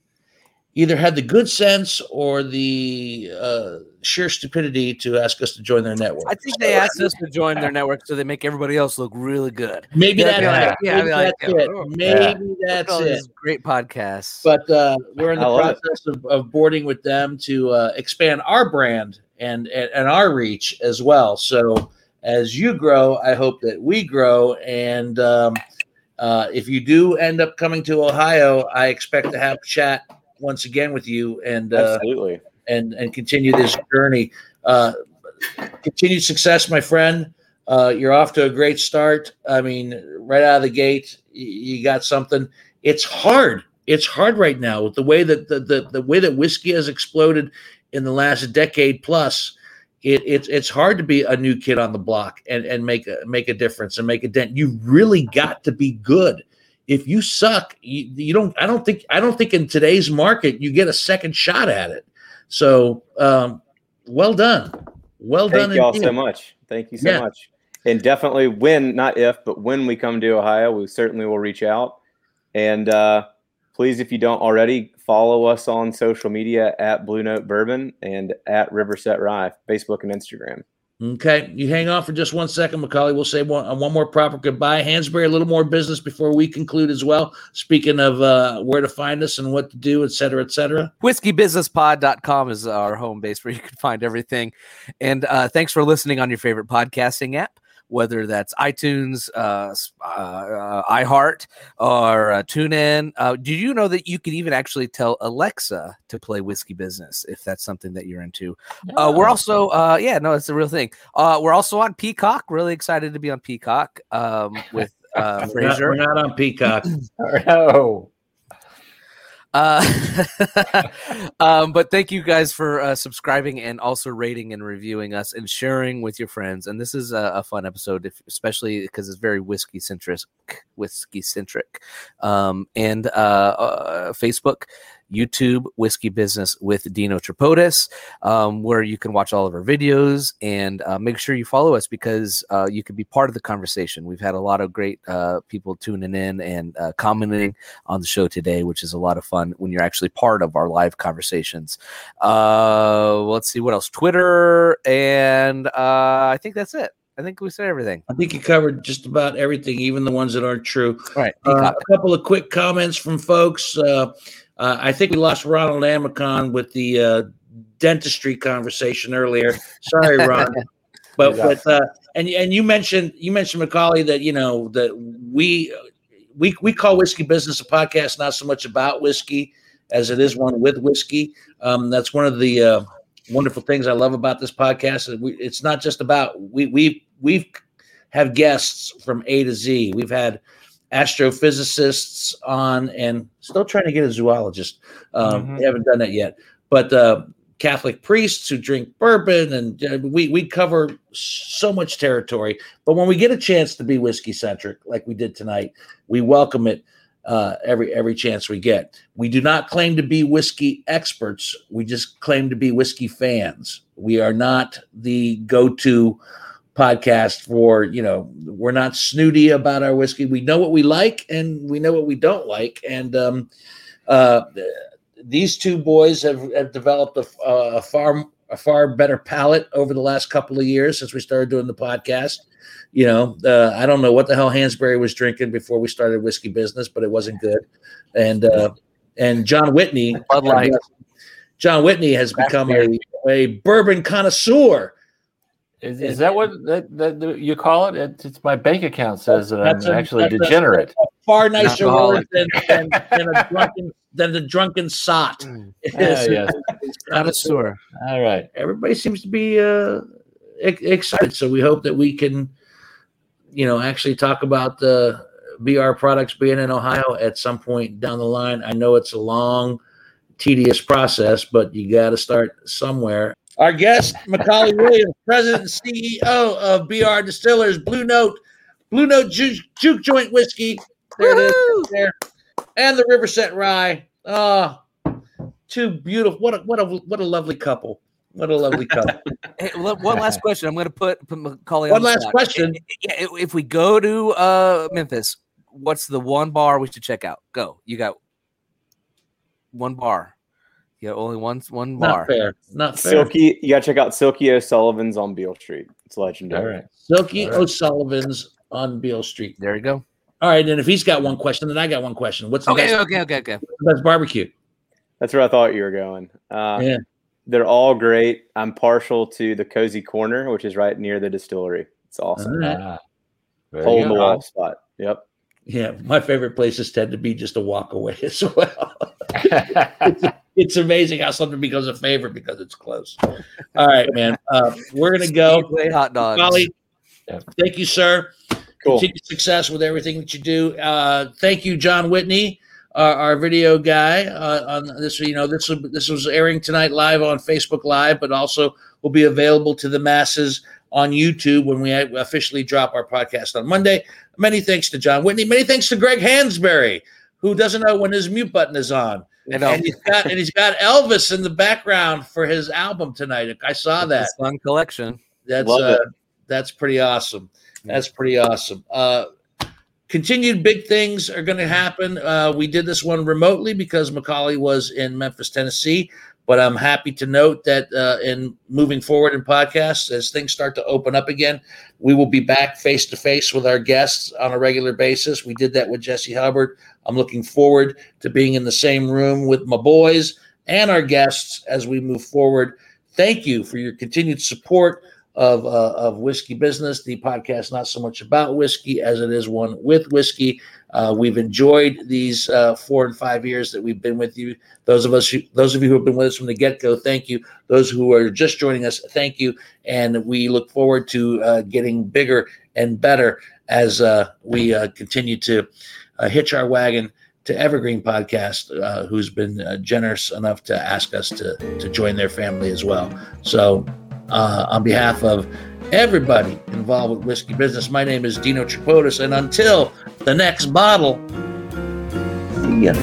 either had the good sense or the uh, sheer stupidity to ask us to join their network. I think they asked us to join their network so they make everybody else look really good. Maybe Yeah, that's yeah, it. like- yeah, Maybe like, that's yeah, it. oh, Maybe that's All it. these great podcasts. But uh, we're in the I love it. process of, of boarding with them to uh, expand our brand and, and and our reach as well. So as you grow, I hope that we grow. And um, uh, if you do end up coming to Ohio, I expect to have chat once again with you and uh, Absolutely. and and continue this journey. Uh, continued success, my friend. Uh, you're off to a great start. I mean, right out of the gate, y- you got something. It's hard. It's hard right now with the way that the, the, the way that whiskey has exploded in the last decade plus. It, it's it's hard to be a new kid on the block and, and make a make a difference and make a dent. You really got to be good. If you suck, you, you don't. I don't think. I don't think in today's market you get a second shot at it. So, um, well done, well Thank done. you all indeed. so much. Thank you so Yeah. much. And definitely when, not if, but when we come to Ohio, we certainly will reach out. And uh, please, if you don't already, follow us on social media at Blue Note Bourbon and at Riverset Rye, Facebook and Instagram. Okay, you hang on for just one second, Macaulay. We'll say one, uh, one more proper goodbye. Hansberry, a little more business before we conclude as well. Speaking of uh, where to find us and what to do, et cetera, et cetera. whiskey business pod dot com is our home base where you can find everything. And uh, thanks for listening on your favorite podcasting app, whether that's iTunes, uh, uh, uh, iHeart, or uh, TuneIn. Uh, do you know that you can even actually tell Alexa to play Whiskey Business if that's something that you're into? Uh, we're also, uh, yeah, no, it's a real thing. Uh, we're also on Peacock. Really excited to be on Peacock um, with uh, We're not, Fraser. we're not on Peacock. Oh, Uh, um, but thank you guys for uh, subscribing and also rating and reviewing us and sharing with your friends. And this is a, a fun episode, if, especially because it's very whiskey centric, whiskey centric. Um, and uh, uh, Facebook, YouTube, Whiskey Business with Dino Tripodis, um, where you can watch all of our videos and uh, make sure you follow us because uh, you can be part of the conversation. We've had a lot of great uh, people tuning in and uh, commenting on the show today, which is a lot of fun when you're actually part of our live conversations. Uh, let's see what else. Twitter, and uh, I think that's it. I think we said everything. I think you covered just about everything, even the ones that aren't true. All right. Uh, Peacock. a couple of quick comments from folks. Uh, uh, I think we lost Ronald Amicon with the uh, dentistry conversation earlier. Sorry, Ron. But but uh, and and you mentioned you mentioned Macaulay that you know that we we we call Whiskey Business a podcast not so much about whiskey as it is one with whiskey. Um, that's one of the uh, wonderful things I love about this podcast. We, it's not just about we we we've have guests from A to Z. We've had astrophysicists on and still trying to get a zoologist. Um, Mhm. We haven't done that yet, but uh, Catholic priests who drink bourbon, and uh, we we cover so much territory. But when we get a chance to be whiskey centric, like we did tonight, we welcome it uh, every every chance we get. We do not claim to be whiskey experts. We just claim to be whiskey fans. We are not the go-to podcast for, you know, we're not snooty about our whiskey. We know what we like and we know what we don't like. And um, uh, these two boys have, have developed a, a far a far better palate over the last couple of years since we started doing the podcast. You know, uh, I don't know what the hell Hansberry was drinking before we started Whiskey Business, but it wasn't good. And uh, and John Whitney, Bud Light. John Whitney has become a, a bourbon connoisseur. is, is that what that, that you call it? It- It's my bank account says that I'm That's a- actually that's a- degenerate. Far nicer word alcoholic. than, than, than a drunken than the drunken sot. Mm. Yeah, yes. Connoisseur. All right. Everybody seems to be uh, e- excited, so we hope that we can, you know, actually talk about the B R products being in Ohio at some point down the line. I know it's a long, tedious process, but you got to start somewhere. Our guest, Macaulay Williams, President and C E O of B R Distillers, Blue Note, Blue Note Juke, Juke Joint Whiskey. There it is, right there, and the Riverset Rye. Oh, two beautiful. What a what a what a lovely couple. What a lovely couple. Hey, one last question. I'm going to put, put Macaulay One on the last spot. question. If, if we go to uh, Memphis, what's the one bar we should check out? Go. You got one bar. You got only one one bar. Not fair. Not fair. Silky, you got to check out Silky O'Sullivan's on Beale Street. It's legendary. All right. Silky All right. O'Sullivan's on Beale Street. There you go. All right, and if he's got one question, then I got one question. What's the Okay, best, okay, okay, okay. the best barbecue? That's where I thought you were going. Uh, Yeah. They're all great. I'm partial to the Cozy Corner, which is right near the distillery. It's awesome. All right. Ah, there Hole you in the go. wall spot. Yep. Yeah, my favorite places tend to be just a walk away as well. it's, it's amazing how something becomes a favorite because it's close. All right, man. Uh, we're gonna go. Speedway hot dogs. Golly, Yep. thank you, sir. Cool. Continued success with everything that you do. Uh, thank you, John Whitney, our, our video guy. Uh, on this, you know, this was this was airing tonight live on Facebook Live, but also will be available to the masses on YouTube when we officially drop our podcast on Monday. Many thanks to John Whitney. Many thanks to Greg Hansberry, who doesn't know when his mute button is on. I know. And he's got and he's got Elvis in the background for his album tonight. I saw that. The Sun Collection. That's Love uh, it. that's pretty awesome. That's pretty awesome. Uh, continued big things are going to happen. Uh, we did this one remotely because Macaulay was in Memphis, Tennessee. But I'm happy to note that uh, in moving forward in podcasts, as things start to open up again, we will be back face to face with our guests on a regular basis. We did that with Jesse Hubbard. I'm looking forward to being in the same room with my boys and our guests as we move forward. Thank you for your continued support of uh, of Whiskey Business, the podcast not so much about whiskey as it is one with whiskey. Uh, we've enjoyed these uh, four and five years that we've been with you. Those of us, who, those of you who have been with us from the get-go, thank you. Those who are just joining us, thank you. And we look forward to uh, getting bigger and better as uh, we uh, continue to uh, hitch our wagon to Evergreen Podcast, uh, who's been uh, generous enough to ask us to to join their family as well. So, uh, on behalf of everybody involved with Whiskey Business, my name is Dino Tripodis, and until the next bottle, see ya.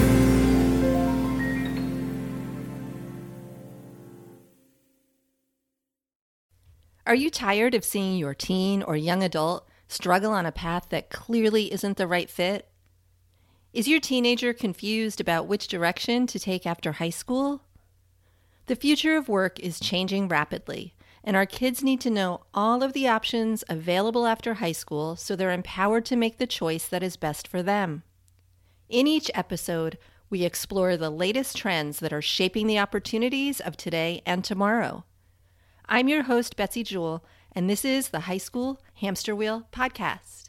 Are you tired of seeing your teen or young adult struggle on a path that clearly isn't the right fit? Is your teenager confused about which direction to take after high school? The future of work is changing rapidly, and our kids need to know all of the options available after high school so they're empowered to make the choice that is best for them. In each episode, we explore the latest trends that are shaping the opportunities of today and tomorrow. I'm your host, Betsy Jewell, and this is the High School Hamster Wheel Podcast.